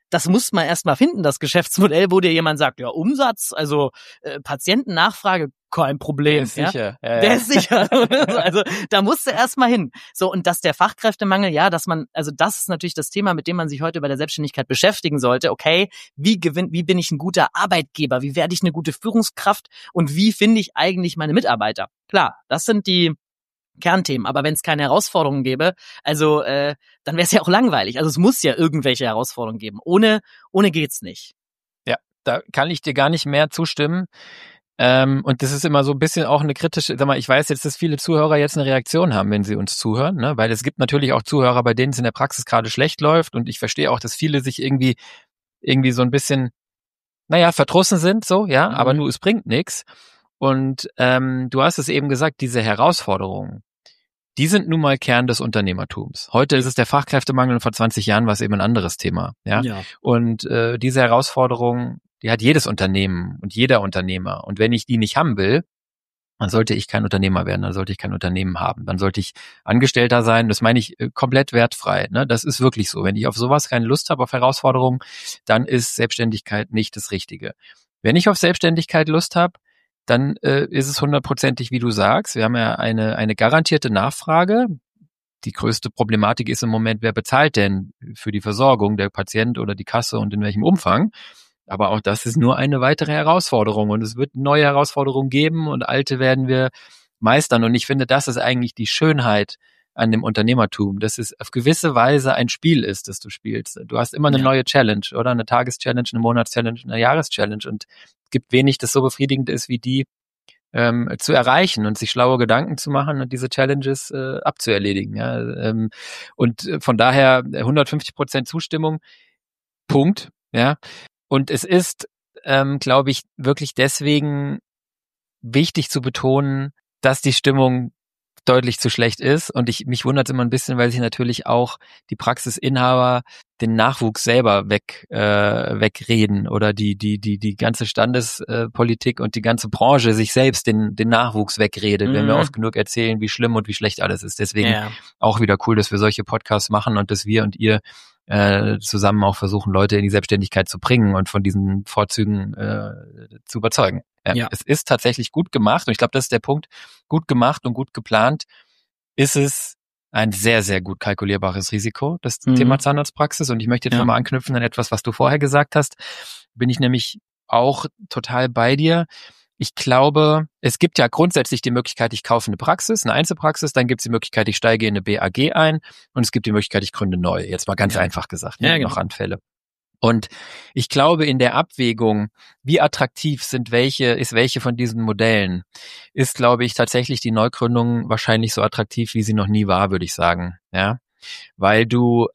finden, das Geschäftsmodell, wo dir jemand sagt, ja, Umsatz, also Patientennachfrage, kein Problem. Der ist sicher. Ja. Der ist sicher. Also da musst du erstmal hin. So, und dass der Fachkräftemangel, ja, das ist natürlich das Thema, mit dem man sich heute bei der Selbstständigkeit beschäftigen sollte. Okay, wie bin ich ein guter Arbeitgeber? Wie werde ich eine gute Führungskraft? Und wie finde ich eigentlich meine Mitarbeiter? Klar, das sind die Kernthemen, aber wenn es keine Herausforderungen gäbe, also dann wäre es ja auch langweilig. Also es muss ja irgendwelche Herausforderungen geben. Ohne geht's nicht. Ja, da kann ich dir gar nicht mehr zustimmen. Und das ist immer so ein bisschen auch eine kritische, sag mal, ich weiß jetzt, dass viele Zuhörer jetzt eine Reaktion haben, wenn sie uns zuhören, ne? Weil es gibt natürlich auch Zuhörer, bei denen es in der Praxis gerade schlecht läuft, und ich verstehe auch, dass viele sich irgendwie so ein bisschen, verdrossen sind, so, ja, aber nur es bringt nichts. Und du hast es eben gesagt, diese Herausforderungen, die sind nun mal Kern des Unternehmertums. Heute ist es der Fachkräftemangel und vor 20 Jahren war es eben ein anderes Thema. Ja? Und diese Herausforderung, die hat jedes Unternehmen und jeder Unternehmer. Und wenn ich die nicht haben will, dann sollte ich kein Unternehmer werden, dann sollte ich kein Unternehmen haben. Dann sollte ich Angestellter sein, das meine ich komplett wertfrei. Ne? Das ist wirklich so. Wenn ich auf sowas keine Lust habe, auf Herausforderungen, dann ist Selbstständigkeit nicht das Richtige. Wenn ich auf Selbstständigkeit Lust habe, dann ist es 100%ig, wie du sagst. Wir haben ja eine garantierte Nachfrage. Die größte Problematik ist im Moment, wer bezahlt denn für die Versorgung, der Patient oder die Kasse, und in welchem Umfang. Aber auch das ist nur eine weitere Herausforderung, und es wird neue Herausforderungen geben und alte werden wir meistern. Und ich finde, das ist eigentlich die Schönheit an dem Unternehmertum, dass es auf gewisse Weise ein Spiel ist, das du spielst. Du hast immer eine neue Challenge, oder? Eine Tageschallenge, eine Monatschallenge, eine Jahreschallenge, und es gibt wenig, das so befriedigend ist, wie die zu erreichen und sich schlaue Gedanken zu machen und diese Challenges abzuerledigen. Ja? Und von daher 150% Zustimmung, Punkt. Ja. Und es ist, glaube ich, wirklich deswegen wichtig zu betonen, dass die Stimmung deutlich zu schlecht ist, und mich wundert es immer ein bisschen, weil sich natürlich auch die Praxisinhaber den Nachwuchs selber wegreden, oder die ganze Standespolitik und die ganze Branche sich selbst den Nachwuchs wegredet, wenn wir oft genug erzählen, wie schlimm und wie schlecht alles ist. Deswegen auch wieder cool, dass wir solche Podcasts machen und dass wir und ihr zusammen auch versuchen, Leute in die Selbstständigkeit zu bringen und von diesen Vorzügen zu überzeugen. Ja. Es ist tatsächlich gut gemacht, und ich glaube, das ist der Punkt. Gut gemacht und gut geplant ist es ein sehr, sehr gut kalkulierbares Risiko, das Thema Zahnarztpraxis. Und ich möchte jetzt nochmal anknüpfen an etwas, was du vorher gesagt hast. Bin ich nämlich auch total bei dir. Ich glaube, es gibt ja grundsätzlich die Möglichkeit, ich kaufe eine Praxis, eine Einzelpraxis, dann gibt es die Möglichkeit, ich steige in eine BAG ein, und es gibt die Möglichkeit, ich gründe neu. Jetzt mal ganz einfach gesagt, ne? Genau. Noch Anfälle. Und ich glaube, in der Abwägung, wie attraktiv ist welche von diesen Modellen, ist, glaube ich, tatsächlich die Neugründung wahrscheinlich so attraktiv, wie sie noch nie war, würde ich sagen. Ja, weil du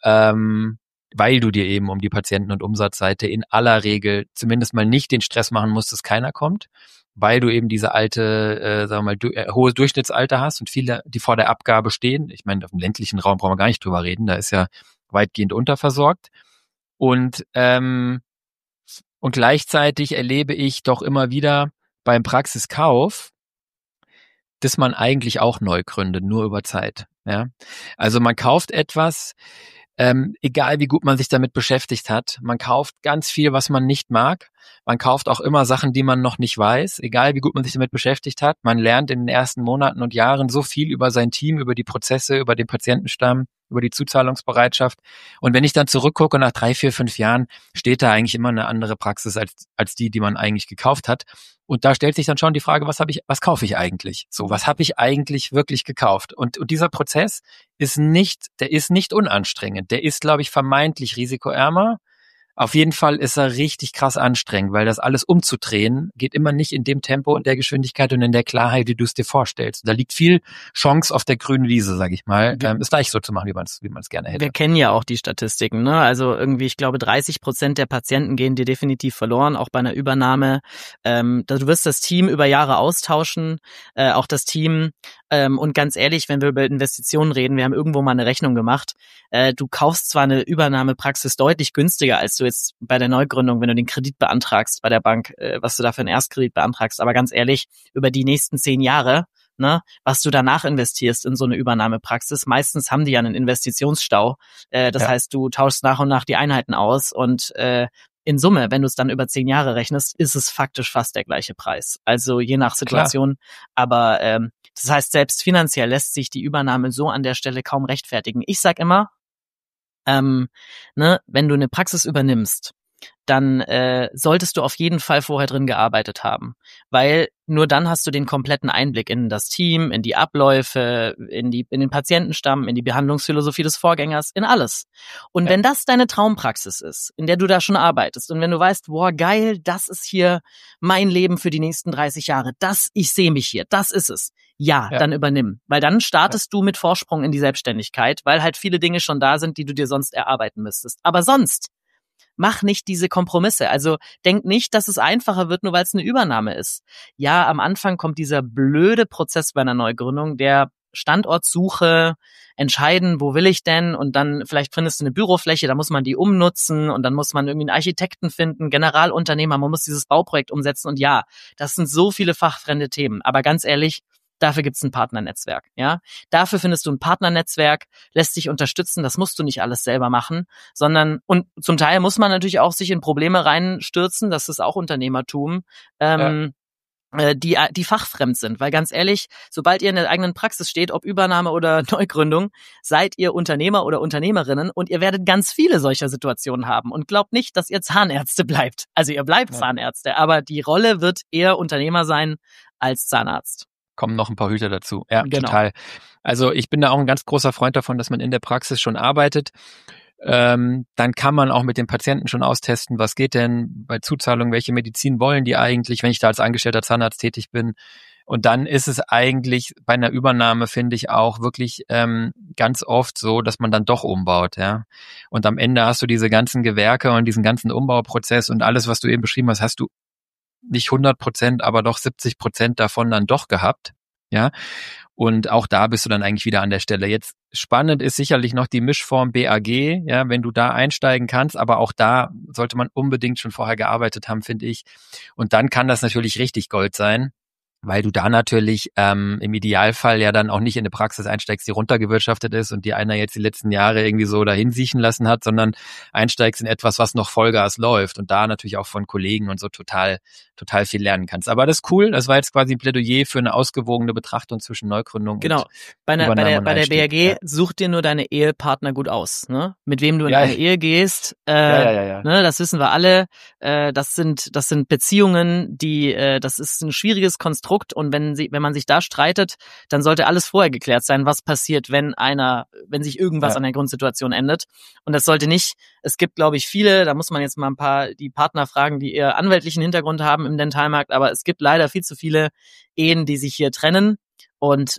dir eben um die Patienten- und Umsatzseite in aller Regel zumindest mal nicht den Stress machen musst, dass keiner kommt, weil du eben diese alte, sagen wir mal, hohe Durchschnittsalter hast und viele, die vor der Abgabe stehen. Ich meine, auf dem ländlichen Raum brauchen wir gar nicht drüber reden, da ist ja weitgehend unterversorgt. Und gleichzeitig erlebe ich doch immer wieder beim Praxiskauf, dass man eigentlich auch neu gründet, nur über Zeit. Ja, also man kauft etwas, egal wie gut man sich damit beschäftigt hat. Man kauft ganz viel, was man nicht mag. Man kauft auch immer Sachen, die man noch nicht weiß, egal wie gut man sich damit beschäftigt hat. Man lernt in den ersten Monaten und Jahren so viel über sein Team, über die Prozesse, über den Patientenstamm, über die Zuzahlungsbereitschaft. Und wenn ich dann zurückgucke, nach 3, 4, 5 Jahren, steht da eigentlich immer eine andere Praxis als die man eigentlich gekauft hat. Und da stellt sich dann schon die Frage, was kaufe ich eigentlich? So, was habe ich eigentlich wirklich gekauft? Und dieser Prozess ist nicht unanstrengend. Der ist, glaube ich, vermeintlich risikoärmer. Auf jeden Fall ist er richtig krass anstrengend, weil das alles umzudrehen geht immer nicht in dem Tempo und der Geschwindigkeit und in der Klarheit, wie du es dir vorstellst. Da liegt viel Chance auf der grünen Wiese, sag ich mal, es gleich so zu machen, wie man es gerne hätte. Wir kennen ja auch die Statistiken, ne? Also irgendwie, ich glaube, 30% der Patienten gehen dir definitiv verloren, auch bei einer Übernahme. Du wirst das Team über Jahre austauschen, auch das Team. Und ganz ehrlich, wenn wir über Investitionen reden, wir haben irgendwo mal eine Rechnung gemacht. Du kaufst zwar eine Übernahmepraxis deutlich günstiger, als du jetzt bei der Neugründung, wenn du den Kredit beantragst bei der Bank, was du da für einen Erstkredit beantragst. Aber ganz ehrlich, über die nächsten 10 Jahre, ne, was du danach investierst in so eine Übernahmepraxis, meistens haben die ja einen Investitionsstau. Das heißt, du tauschst nach und nach die Einheiten aus und in Summe, wenn du es dann über 10 Jahre rechnest, ist es faktisch fast der gleiche Preis. Also je nach Situation. Klar. Aber das heißt, selbst finanziell lässt sich die Übernahme so an der Stelle kaum rechtfertigen. Ich sag immer, wenn du eine Praxis übernimmst, dann solltest du auf jeden Fall vorher drin gearbeitet haben, weil nur dann hast du den kompletten Einblick in das Team, in die Abläufe, in den Patientenstamm, in die Behandlungsphilosophie des Vorgängers, in alles. Und wenn das deine Traumpraxis ist, in der du da schon arbeitest und wenn du weißt, boah, geil, das ist hier mein Leben für die nächsten 30 Jahre, ich sehe mich hier, das ist es. Ja, dann übernimm, weil dann startest du mit Vorsprung in die Selbstständigkeit, weil halt viele Dinge schon da sind, die du dir sonst erarbeiten müsstest. Aber sonst mach nicht diese Kompromisse. Also denk nicht, dass es einfacher wird, nur weil es eine Übernahme ist. Ja, am Anfang kommt dieser blöde Prozess bei einer Neugründung, der Standortsuche, entscheiden, wo will ich denn? Und dann vielleicht findest du eine Bürofläche, da muss man die umnutzen und dann muss man irgendwie einen Architekten finden, Generalunternehmer, man muss dieses Bauprojekt umsetzen. Und ja, das sind so viele fachfremde Themen. Aber ganz ehrlich, dafür gibt's ein Partnernetzwerk, ja. Dafür findest du ein Partnernetzwerk, lässt dich unterstützen, das musst du nicht alles selber machen, sondern, und zum Teil muss man natürlich auch sich in Probleme reinstürzen, das ist auch Unternehmertum, die fachfremd sind, weil ganz ehrlich, sobald ihr in der eigenen Praxis steht, ob Übernahme oder Neugründung, seid ihr Unternehmer oder Unternehmerinnen und ihr werdet ganz viele solcher Situationen haben und glaubt nicht, dass ihr Zahnärzte bleibt. Also ihr bleibt Zahnärzte, aber die Rolle wird eher Unternehmer sein als Zahnarzt. Kommen noch ein paar Hüter dazu. Ja, genau. Total. Also ich bin da auch ein ganz großer Freund davon, dass man in der Praxis schon arbeitet. Dann kann man auch mit den Patienten schon austesten, was geht denn bei Zuzahlung, welche Medizin wollen die eigentlich, wenn ich da als angestellter Zahnarzt tätig bin. Und dann ist es eigentlich bei einer Übernahme, finde ich, auch wirklich ganz oft so, dass man dann doch umbaut. Ja. Und am Ende hast du diese ganzen Gewerke und diesen ganzen Umbauprozess und alles, was du eben beschrieben hast, hast du nicht 100%, aber doch 70% davon dann doch gehabt, ja. Und auch da bist du dann eigentlich wieder an der Stelle. Jetzt spannend ist sicherlich noch die Mischform BAG, ja, wenn du da einsteigen kannst, aber auch da sollte man unbedingt schon vorher gearbeitet haben, finde ich. Und dann kann das natürlich richtig Gold sein, weil du da natürlich im Idealfall ja dann auch nicht in eine Praxis einsteigst, die runtergewirtschaftet ist und die einer jetzt die letzten Jahre irgendwie so dahin siechen lassen hat, sondern einsteigst in etwas, was noch Vollgas läuft und da natürlich auch von Kollegen und so total viel lernen kannst. Aber das ist cool, das war jetzt quasi ein Plädoyer für eine ausgewogene Betrachtung zwischen Neugründung und bei der BAG such dir nur deine Ehepartner gut aus, ne? Mit wem du in eine Ehe gehst, Ne, das wissen wir alle, das sind Beziehungen, das ist ein schwieriges Konstrukt, Konstrukt und wenn man sich da streitet, dann sollte alles vorher geklärt sein, was passiert, wenn sich irgendwas an der Grundsituation ändert. Und das sollte nicht, es gibt, glaube ich, viele, da muss man jetzt mal die Partner fragen, die eher anwältlichen Hintergrund haben im Dentalmarkt, aber es gibt leider viel zu viele Ehen, die sich hier trennen. Und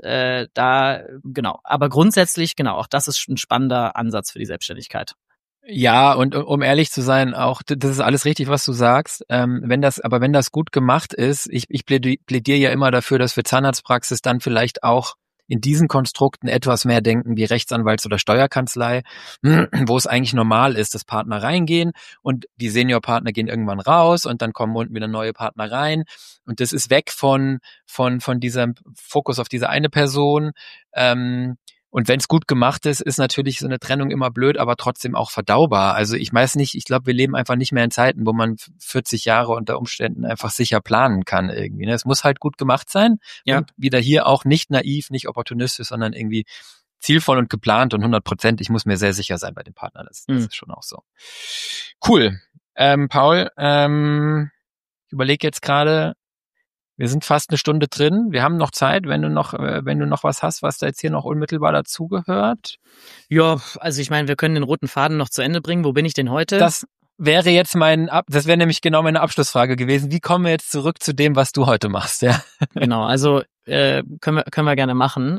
aber grundsätzlich, auch das ist ein spannender Ansatz für die Selbstständigkeit. Ja, und um ehrlich zu sein, auch das ist alles richtig, was du sagst. Wenn das gut gemacht ist, ich plädiere ja immer dafür, dass für Zahnarztpraxis dann vielleicht auch in diesen Konstrukten etwas mehr denken wie Rechtsanwalts- oder Steuerkanzlei, wo es eigentlich normal ist, dass Partner reingehen und die Seniorpartner gehen irgendwann raus und dann kommen unten wieder neue Partner rein und das ist weg von diesem Fokus auf diese eine Person. Und wenn es gut gemacht ist, ist natürlich so eine Trennung immer blöd, aber trotzdem auch verdaubar. Also ich weiß nicht, ich glaube, wir leben einfach nicht mehr in Zeiten, wo man 40 Jahre unter Umständen einfach sicher planen kann irgendwie. Es muss halt gut gemacht sein und wieder hier auch nicht naiv, nicht opportunistisch, sondern irgendwie zielvoll und geplant und 100%. Ich muss mir sehr sicher sein bei dem Partner. Das ist schon auch so. Cool. Paul, ich überlege jetzt gerade, wir sind fast eine Stunde drin. Wir haben noch Zeit, wenn du noch was hast, was da jetzt hier noch unmittelbar dazugehört. Ja, also ich meine, wir können den roten Faden noch zu Ende bringen. Wo bin ich denn heute? Das wäre nämlich genau meine Abschlussfrage gewesen. Wie kommen wir jetzt zurück zu dem, was du heute machst? Ja. Genau, also können wir gerne machen.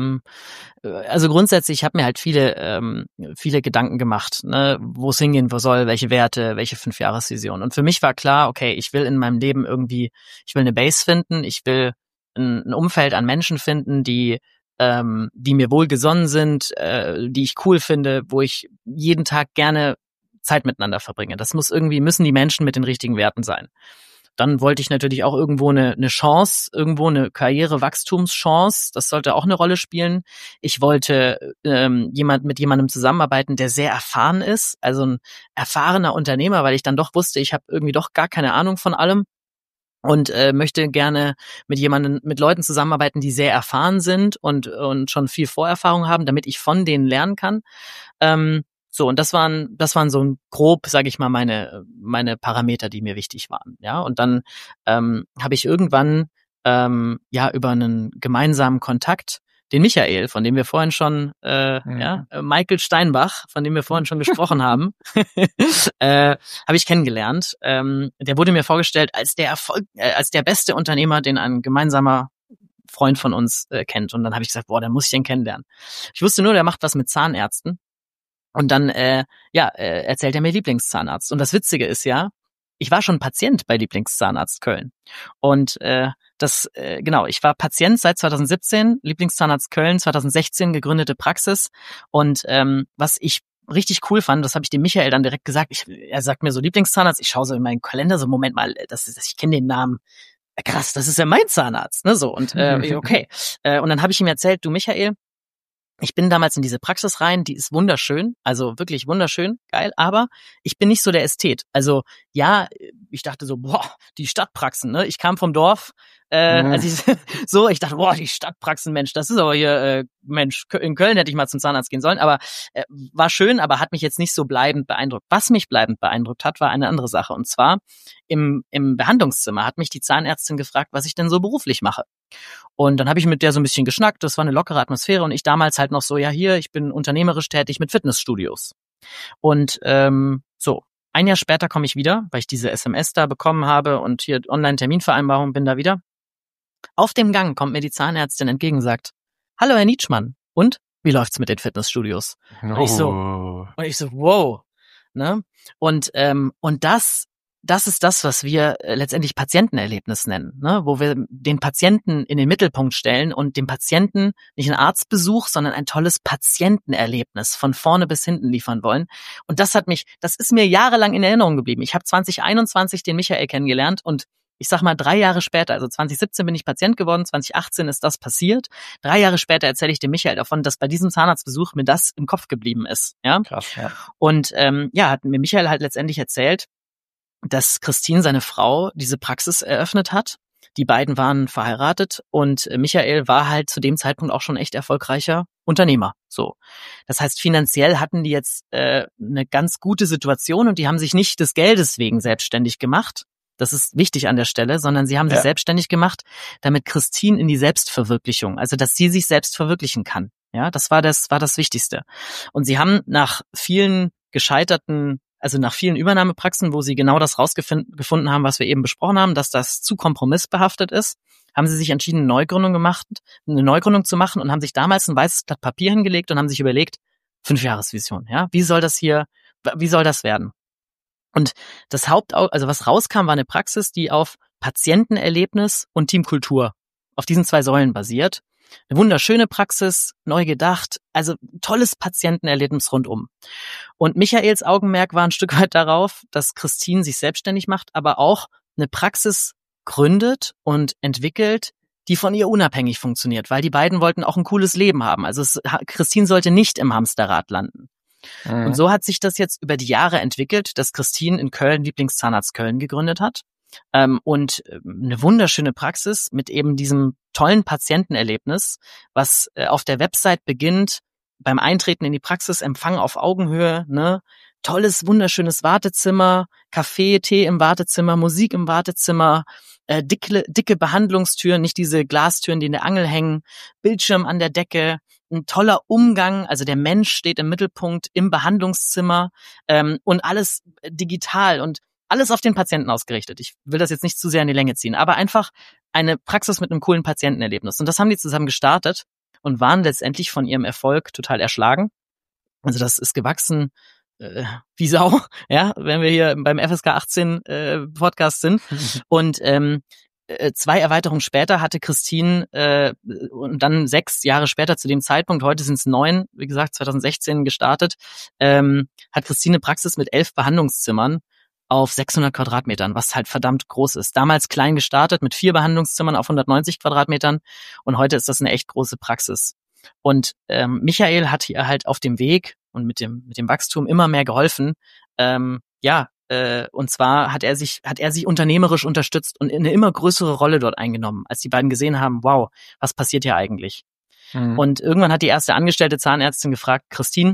Also grundsätzlich, ich habe mir halt viele Gedanken gemacht, ne, wo es hingehen soll, welche Werte, welche 5-Jahres-Vision. Und für mich war klar, okay, ich will in meinem Leben ich will eine Base finden, ich will ein Umfeld an Menschen finden, die mir wohlgesonnen sind, die ich cool finde, wo ich jeden Tag gerne Zeit miteinander verbringe. Müssen die Menschen mit den richtigen Werten sein. Dann wollte ich natürlich auch irgendwo eine Chance, irgendwo eine Karrierewachstumschance. Das sollte auch eine Rolle spielen. Ich wollte mit jemandem zusammenarbeiten, der sehr erfahren ist, also ein erfahrener Unternehmer, weil ich dann doch wusste, ich habe irgendwie doch gar keine Ahnung von allem und möchte gerne mit Leuten zusammenarbeiten, die sehr erfahren sind und schon viel Vorerfahrung haben, damit ich von denen lernen kann. So, und das waren so grob, sage ich mal, meine Parameter, die mir wichtig waren. Ja, und dann habe ich irgendwann über einen gemeinsamen Kontakt den Michael, von dem wir vorhin schon, Michael Steinbach, von dem wir vorhin schon gesprochen haben, habe ich kennengelernt. Der wurde mir vorgestellt als der beste Unternehmer, den ein gemeinsamer Freund von uns kennt. Und dann habe ich gesagt, dann muss ich den kennenlernen. Ich wusste nur, der macht was mit Zahnärzten. Und dann erzählt er mir Lieblingszahnarzt. Und das Witzige ist ich war schon Patient bei Lieblingszahnarzt Köln. Und ich war Patient seit 2017, Lieblingszahnarzt Köln, 2016 gegründete Praxis. Und was ich richtig cool fand, das habe ich dem Michael dann direkt gesagt. Er sagt mir so Lieblingszahnarzt, ich schaue so in meinen Kalender, so Moment mal, ich kenne den Namen. Krass, das ist ja mein Zahnarzt, ne? So, und okay. Und dann habe ich ihm erzählt, du Michael, ich bin damals in diese Praxis rein, die ist wunderschön, also wirklich wunderschön, geil, aber ich bin nicht so der Ästhet. Also ich dachte so, die Stadtpraxen, ne? Ich kam vom Dorf, ich dachte, die Stadtpraxen, Mensch, das ist aber hier, in Köln hätte ich mal zum Zahnarzt gehen sollen, aber war schön, aber hat mich jetzt nicht so bleibend beeindruckt. Was mich bleibend beeindruckt hat, war eine andere Sache, und zwar im Behandlungszimmer hat mich die Zahnärztin gefragt, was ich denn so beruflich mache. Und dann habe ich mit der so ein bisschen geschnackt, das war eine lockere Atmosphäre und ich damals halt noch so, ich bin unternehmerisch tätig mit Fitnessstudios. Und ein Jahr später komme ich wieder, weil ich diese SMS da bekommen habe und hier Online-Terminvereinbarung, bin da wieder. Auf dem Gang kommt mir die Zahnärztin entgegen und sagt, hallo Herr Nietschmann, und wie läuft's mit den Fitnessstudios? Und ich so, wow. Ne? Und das ist das, was wir letztendlich Patientenerlebnis nennen, ne? Wo wir den Patienten in den Mittelpunkt stellen und dem Patienten nicht einen Arztbesuch, sondern ein tolles Patientenerlebnis von vorne bis hinten liefern wollen. Und das ist mir jahrelang in Erinnerung geblieben. Ich habe 2021 den Michael kennengelernt und ich sag mal 3 Jahre später, also 2017 bin ich Patient geworden, 2018 ist das passiert. 3 Jahre später erzähle ich dem Michael davon, dass bei diesem Zahnarztbesuch mir das im Kopf geblieben ist. Ja? Krass, ja. Und hat mir Michael halt letztendlich erzählt, dass Christine, seine Frau, diese Praxis eröffnet hat. Die beiden waren verheiratet und Michael war halt zu dem Zeitpunkt auch schon echt erfolgreicher Unternehmer. So, das heißt, finanziell hatten die jetzt eine ganz gute Situation und die haben sich nicht des Geldes wegen selbstständig gemacht, das ist wichtig an der Stelle, sondern sie haben sich selbstständig gemacht, damit Christine in die Selbstverwirklichung, also dass sie sich selbst verwirklichen kann. Ja, das war das Wichtigste. Und sie haben nach vielen Übernahmepraxen, wo sie genau das rausgefunden haben, was wir eben besprochen haben, dass das zu kompromissbehaftet ist, haben sie sich entschieden, eine Neugründung zu machen und haben sich damals ein weißes Blatt Papier hingelegt und haben sich überlegt, 5-Jahres-Vision, ja, wie soll das werden? Und was rauskam, war eine Praxis, die auf Patientenerlebnis und Teamkultur, auf diesen 2 Säulen basiert. Eine wunderschöne Praxis, neu gedacht, also tolles Patientenerlebnis rundum. Und Michaels Augenmerk war ein Stück weit darauf, dass Christine sich selbstständig macht, aber auch eine Praxis gründet und entwickelt, die von ihr unabhängig funktioniert, weil die beiden wollten auch ein cooles Leben haben. Also Christine sollte nicht im Hamsterrad landen. Mhm. Und so hat sich das jetzt über die Jahre entwickelt, dass Christine in Köln Lieblingszahnarzt Köln gegründet hat. Und eine wunderschöne Praxis mit eben diesem tollen Patientenerlebnis, was auf der Website beginnt, beim Eintreten in die Praxis, Empfang auf Augenhöhe, ne? Tolles, wunderschönes Wartezimmer, Kaffee, Tee im Wartezimmer, Musik im Wartezimmer, dicke Behandlungstüren, nicht diese Glastüren, die in der Angel hängen, Bildschirm an der Decke, ein toller Umgang, also der Mensch steht im Mittelpunkt im Behandlungszimmer und alles digital und alles auf den Patienten ausgerichtet. Ich will das jetzt nicht zu sehr in die Länge ziehen, aber einfach eine Praxis mit einem coolen Patientenerlebnis. Und das haben die zusammen gestartet und waren letztendlich von ihrem Erfolg total erschlagen. Also das ist gewachsen wie Sau, ja, wenn wir hier beim FSK 18 Podcast sind. Und 2 Erweiterungen später hatte Christine und dann 6 Jahre später zu dem Zeitpunkt, heute sind es 9, wie gesagt 2016 gestartet, hat Christine eine Praxis mit 11 Behandlungszimmern auf 600 Quadratmetern, was halt verdammt groß ist. Damals klein gestartet mit 4 Behandlungszimmern auf 190 Quadratmetern und heute ist das eine echt große Praxis. Und Michael hat hier halt auf dem Weg und mit dem Wachstum immer mehr geholfen. Und zwar hat er sich unternehmerisch unterstützt und eine immer größere Rolle dort eingenommen, als die beiden gesehen haben, wow, was passiert hier eigentlich? Mhm. Und irgendwann hat die erste angestellte Zahnärztin gefragt,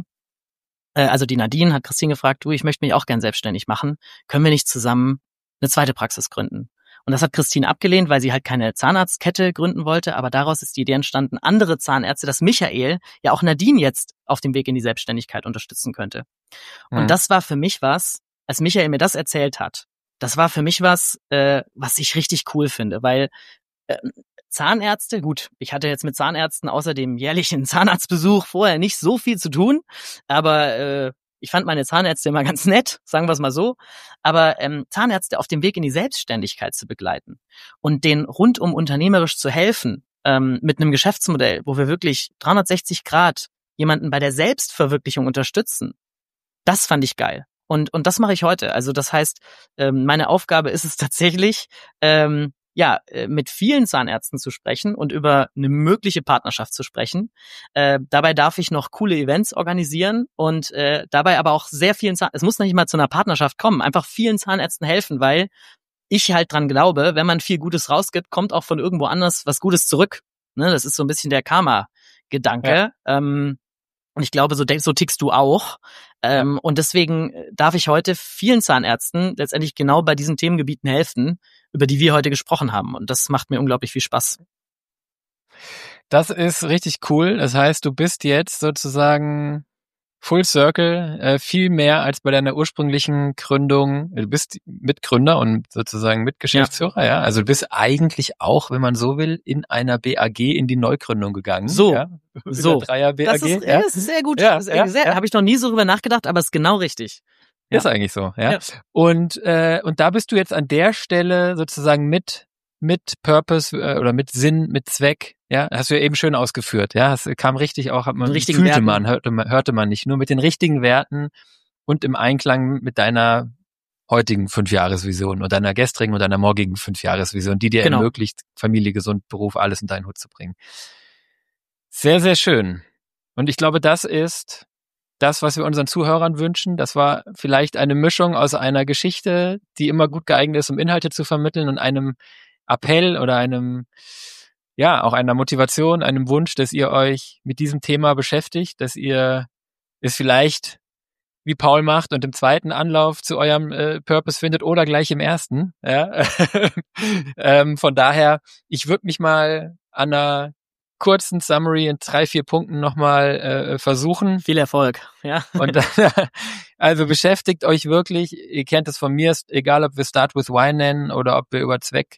die Nadine hat Christine gefragt, du, ich möchte mich auch gern selbstständig machen. Können wir nicht zusammen eine zweite Praxis gründen? Und das hat Christine abgelehnt, weil sie halt keine Zahnarztkette gründen wollte. Aber daraus ist die Idee entstanden, andere Zahnärzte, dass Michael ja auch Nadine jetzt auf dem Weg in die Selbstständigkeit unterstützen könnte. Und das war für mich was, als Michael mir das erzählt hat, das war für mich was ich richtig cool finde, weil Zahnärzte, gut, ich hatte jetzt mit Zahnärzten außer dem jährlichen Zahnarztbesuch vorher nicht so viel zu tun, aber ich fand meine Zahnärzte immer ganz nett, sagen wir es mal so, aber Zahnärzte auf dem Weg in die Selbstständigkeit zu begleiten und denen rundum unternehmerisch zu helfen, mit einem Geschäftsmodell, wo wir wirklich 360 Grad jemanden bei der Selbstverwirklichung unterstützen, das fand ich geil. Und das mache ich heute. Also das heißt, meine Aufgabe ist es tatsächlich, mit vielen Zahnärzten zu sprechen und über eine mögliche Partnerschaft zu sprechen. Dabei darf ich noch coole Events organisieren und dabei aber auch sehr vielen es muss nicht mal zu einer Partnerschaft kommen, einfach vielen Zahnärzten helfen, weil ich halt dran glaube, wenn man viel Gutes rausgibt, kommt auch von irgendwo anders was Gutes zurück. Ne, das ist so ein bisschen der Karma-Gedanke. Ja. Und ich glaube, so tickst du auch. Und deswegen darf ich heute vielen Zahnärzten letztendlich genau bei diesen Themengebieten helfen, über die wir heute gesprochen haben. Und das macht mir unglaublich viel Spaß. Das ist richtig cool. Das heißt, du bist jetzt sozusagen Full Circle, viel mehr als bei deiner ursprünglichen Gründung. Du bist Mitgründer und sozusagen Mitgeschäftsführer, ja. Also du bist eigentlich auch, wenn man so will, in einer BAG in die Neugründung gegangen. So. Dreier BAG. Das ist sehr gut. Ja, habe ich noch nie so drüber nachgedacht, aber ist genau richtig. Ja. Ist eigentlich so, ja. Und da bist du jetzt an der Stelle sozusagen mit Purpose oder mit Sinn, mit Zweck, ja, hast du ja eben schön ausgeführt, ja, es kam richtig auch, hörte man nicht, nur mit den richtigen Werten und im Einklang mit deiner heutigen 5-Jahres-Vision und deiner gestrigen und deiner morgigen 5-Jahres-Vision, die dir ermöglicht, Familie, gesund, Beruf, alles in deinen Hut zu bringen. Sehr, sehr schön. Und ich glaube, das ist das, was wir unseren Zuhörern wünschen. Das war vielleicht eine Mischung aus einer Geschichte, die immer gut geeignet ist, um Inhalte zu vermitteln, und einem Appell oder auch einer Motivation, einem Wunsch, dass ihr euch mit diesem Thema beschäftigt, dass ihr es vielleicht wie Paul macht und im zweiten Anlauf zu eurem Purpose findet oder gleich im ersten. Ja? Von daher, ich würde mich mal an einer kurzen Summary in 3-4 Punkten nochmal versuchen. Viel Erfolg, ja. Und also beschäftigt euch wirklich, ihr kennt es von mir, egal ob wir Start with Why nennen oder ob wir über Zweck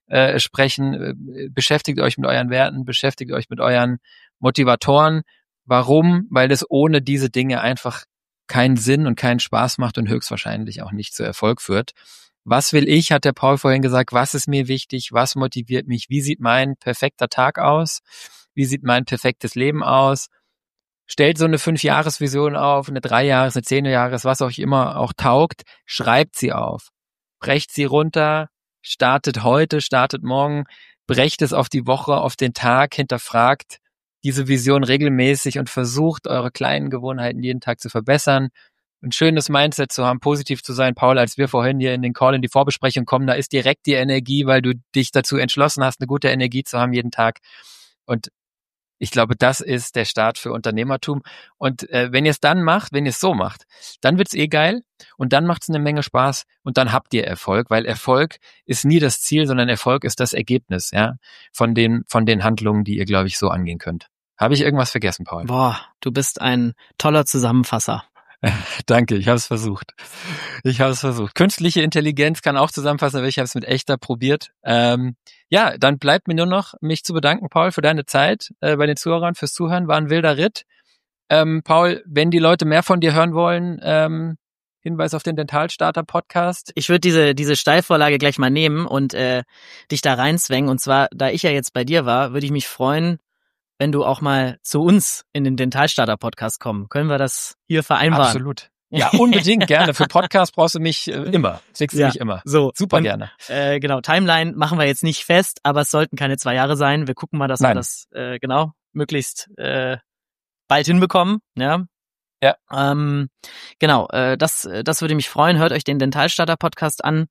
sprechen, beschäftigt euch mit euren Werten, beschäftigt euch mit euren Motivatoren. Warum? Weil es ohne diese Dinge einfach keinen Sinn und keinen Spaß macht und höchstwahrscheinlich auch nicht zu Erfolg führt. Was will ich, hat der Paul vorhin gesagt, was ist mir wichtig, was motiviert mich, wie sieht mein perfekter Tag aus, wie sieht mein perfektes Leben aus. Stellt so eine 5-Jahres-Vision auf, eine 3-Jahres-, eine 10-Jahres-, was euch immer auch taugt, schreibt sie auf, brecht sie runter, startet heute, startet morgen, brecht es auf die Woche, auf den Tag, hinterfragt diese Vision regelmäßig und versucht, eure kleinen Gewohnheiten jeden Tag zu verbessern. Ein schönes Mindset zu haben, positiv zu sein. Paul, als wir vorhin hier in den Call, in die Vorbesprechung kommen, da ist direkt die Energie, weil du dich dazu entschlossen hast, eine gute Energie zu haben jeden Tag. Und ich glaube, das ist der Start für Unternehmertum. Und wenn ihr es dann macht, wenn ihr es so macht, dann wird's geil und dann macht's eine Menge Spaß und dann habt ihr Erfolg, weil Erfolg ist nie das Ziel, sondern Erfolg ist das Ergebnis, ja, von den Handlungen, die ihr, glaube ich, so angehen könnt. Habe ich irgendwas vergessen, Paul? Boah, du bist ein toller Zusammenfasser. Danke, ich habe es versucht. Künstliche Intelligenz kann auch zusammenfassen, aber ich habe es mit echter probiert. Ja, dann bleibt mir nur noch, mich zu bedanken, Paul, für deine Zeit, bei den Zuhörern fürs Zuhören. War ein wilder Ritt. Paul, wenn die Leute mehr von dir hören wollen, Hinweis auf den Dentalstarter-Podcast. Ich würde diese Steilvorlage gleich mal nehmen und dich da reinzwängen. Und zwar, da ich ja jetzt bei dir war, würde ich mich freuen, wenn du auch mal zu uns in den Dentalstarter-Podcast kommen. Können wir das hier vereinbaren? Absolut. Ja, unbedingt, gerne. Für Podcast brauchst du mich immer. Kriegst du mich immer. So. Super und, gerne. Genau, Timeline machen wir jetzt nicht fest, aber es sollten keine 2 Jahre sein. Wir gucken mal, dass wir das möglichst bald hinbekommen. Ja. Ja. Genau, das würde mich freuen. Hört euch den Dentalstarter-Podcast an.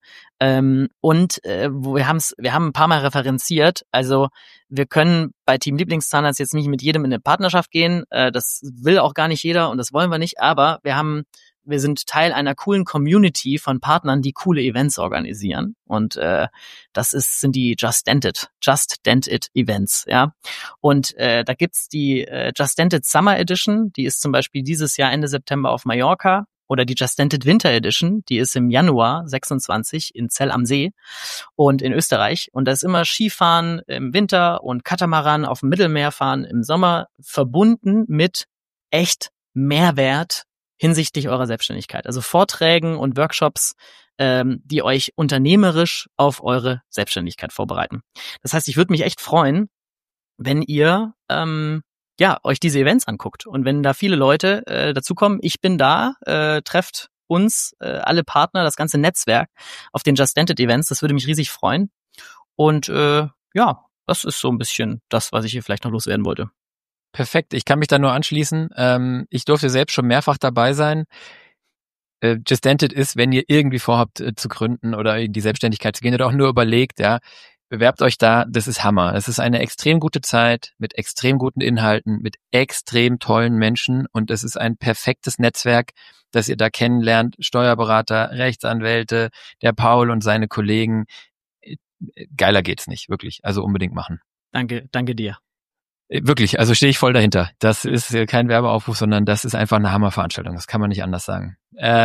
Und wir haben ein paar Mal referenziert. Also wir können bei Team Lieblingszahnarzt jetzt nicht mit jedem in eine Partnerschaft gehen. Das will auch gar nicht jeder und das wollen wir nicht. Aber wir sind Teil einer coolen Community von Partnern, die coole Events organisieren. Und das sind die Just Dent It Events, ja. Und da gibt's die Just Dent It Summer Edition, die ist zum Beispiel dieses Jahr Ende September auf Mallorca. Oder die Just Dent It Winter Edition, die ist im Januar 26 in Zell am See und in Österreich. Und da ist immer Skifahren im Winter und Katamaran auf dem Mittelmeer fahren im Sommer, verbunden mit echt Mehrwert hinsichtlich eurer Selbstständigkeit. Also Vorträgen und Workshops, die euch unternehmerisch auf eure Selbstständigkeit vorbereiten. Das heißt, ich würde mich echt freuen, wenn ihr euch diese Events anguckt. Und wenn da viele Leute dazukommen, ich bin da, trefft uns, alle Partner, das ganze Netzwerk auf den Just Dent It Events. Das würde mich riesig freuen. Und das ist so ein bisschen das, was ich hier vielleicht noch loswerden wollte. Perfekt, ich kann mich da nur anschließen. Ich durfte selbst schon mehrfach dabei sein. Just Dent It ist, wenn ihr irgendwie vorhabt zu gründen oder in die Selbstständigkeit zu gehen oder auch nur überlegt, ja, bewerbt euch da, das ist Hammer. Es ist eine extrem gute Zeit mit extrem guten Inhalten, mit extrem tollen Menschen und es ist ein perfektes Netzwerk, das ihr da kennenlernt. Steuerberater, Rechtsanwälte, der Paul und seine Kollegen. Geiler geht's nicht, wirklich. Also unbedingt machen. Danke dir. Wirklich, also stehe ich voll dahinter. Das ist kein Werbeaufruf, sondern das ist einfach eine Hammerveranstaltung. Das kann man nicht anders sagen.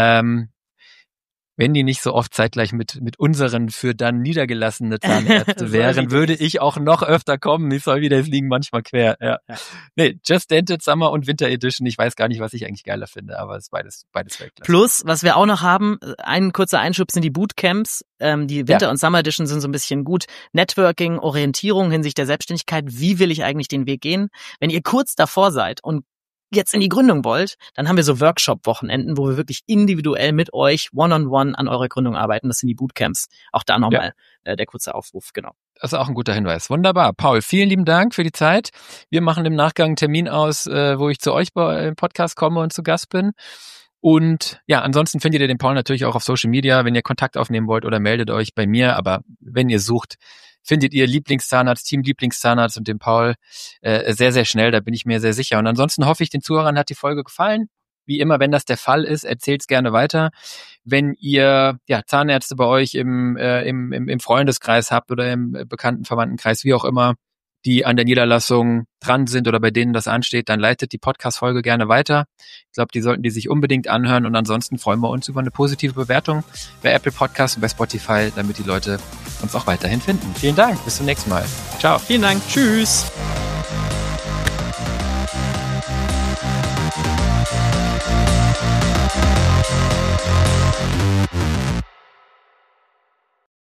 Wenn die nicht so oft zeitgleich mit unseren für dann niedergelassene Zahnärzte wären, würde ich auch noch öfter kommen. Ich soll wieder, es liegen manchmal quer. Ja. Nee, Just Dent It Summer und Winter Edition. Ich weiß gar nicht, was ich eigentlich geiler finde, aber es ist beides Weltklasse. Plus, was wir auch noch haben, ein kurzer Einschub sind die Bootcamps. Die Winter und Summer Edition sind so ein bisschen gut. Networking, Orientierung hinsichtlich der Selbstständigkeit. Wie will ich eigentlich den Weg gehen? Wenn ihr kurz davor seid und jetzt in die Gründung wollt, dann haben wir so Workshop-Wochenenden, wo wir wirklich individuell mit euch one-on-one an eurer Gründung arbeiten. Das sind die Bootcamps. Auch da nochmal der kurze Aufruf, genau. Das ist auch ein guter Hinweis. Wunderbar. Paul, vielen lieben Dank für die Zeit. Wir machen im Nachgang einen Termin aus, wo ich zu euch im Podcast komme und zu Gast bin. Und ja, ansonsten findet ihr den Paul natürlich auch auf Social Media, wenn ihr Kontakt aufnehmen wollt oder meldet euch bei mir. Aber wenn ihr sucht, findet ihr Lieblingszahnarzt, Team Lieblingszahnarzt und den Paul sehr, sehr schnell. Da bin ich mir sehr sicher. Und ansonsten hoffe ich, den Zuhörern hat die Folge gefallen. Wie immer, wenn das der Fall ist, erzählt's gerne weiter. Wenn ihr Zahnärzte bei euch im Freundeskreis habt oder im bekannten Verwandtenkreis, wie auch immer, die an der Niederlassung dran sind oder bei denen das ansteht, dann leitet die Podcast-Folge gerne weiter. Ich glaube, die sollten die sich unbedingt anhören und ansonsten freuen wir uns über eine positive Bewertung bei Apple Podcasts und bei Spotify, damit die Leute uns auch weiterhin finden. Vielen Dank, bis zum nächsten Mal. Ciao. Vielen Dank, tschüss.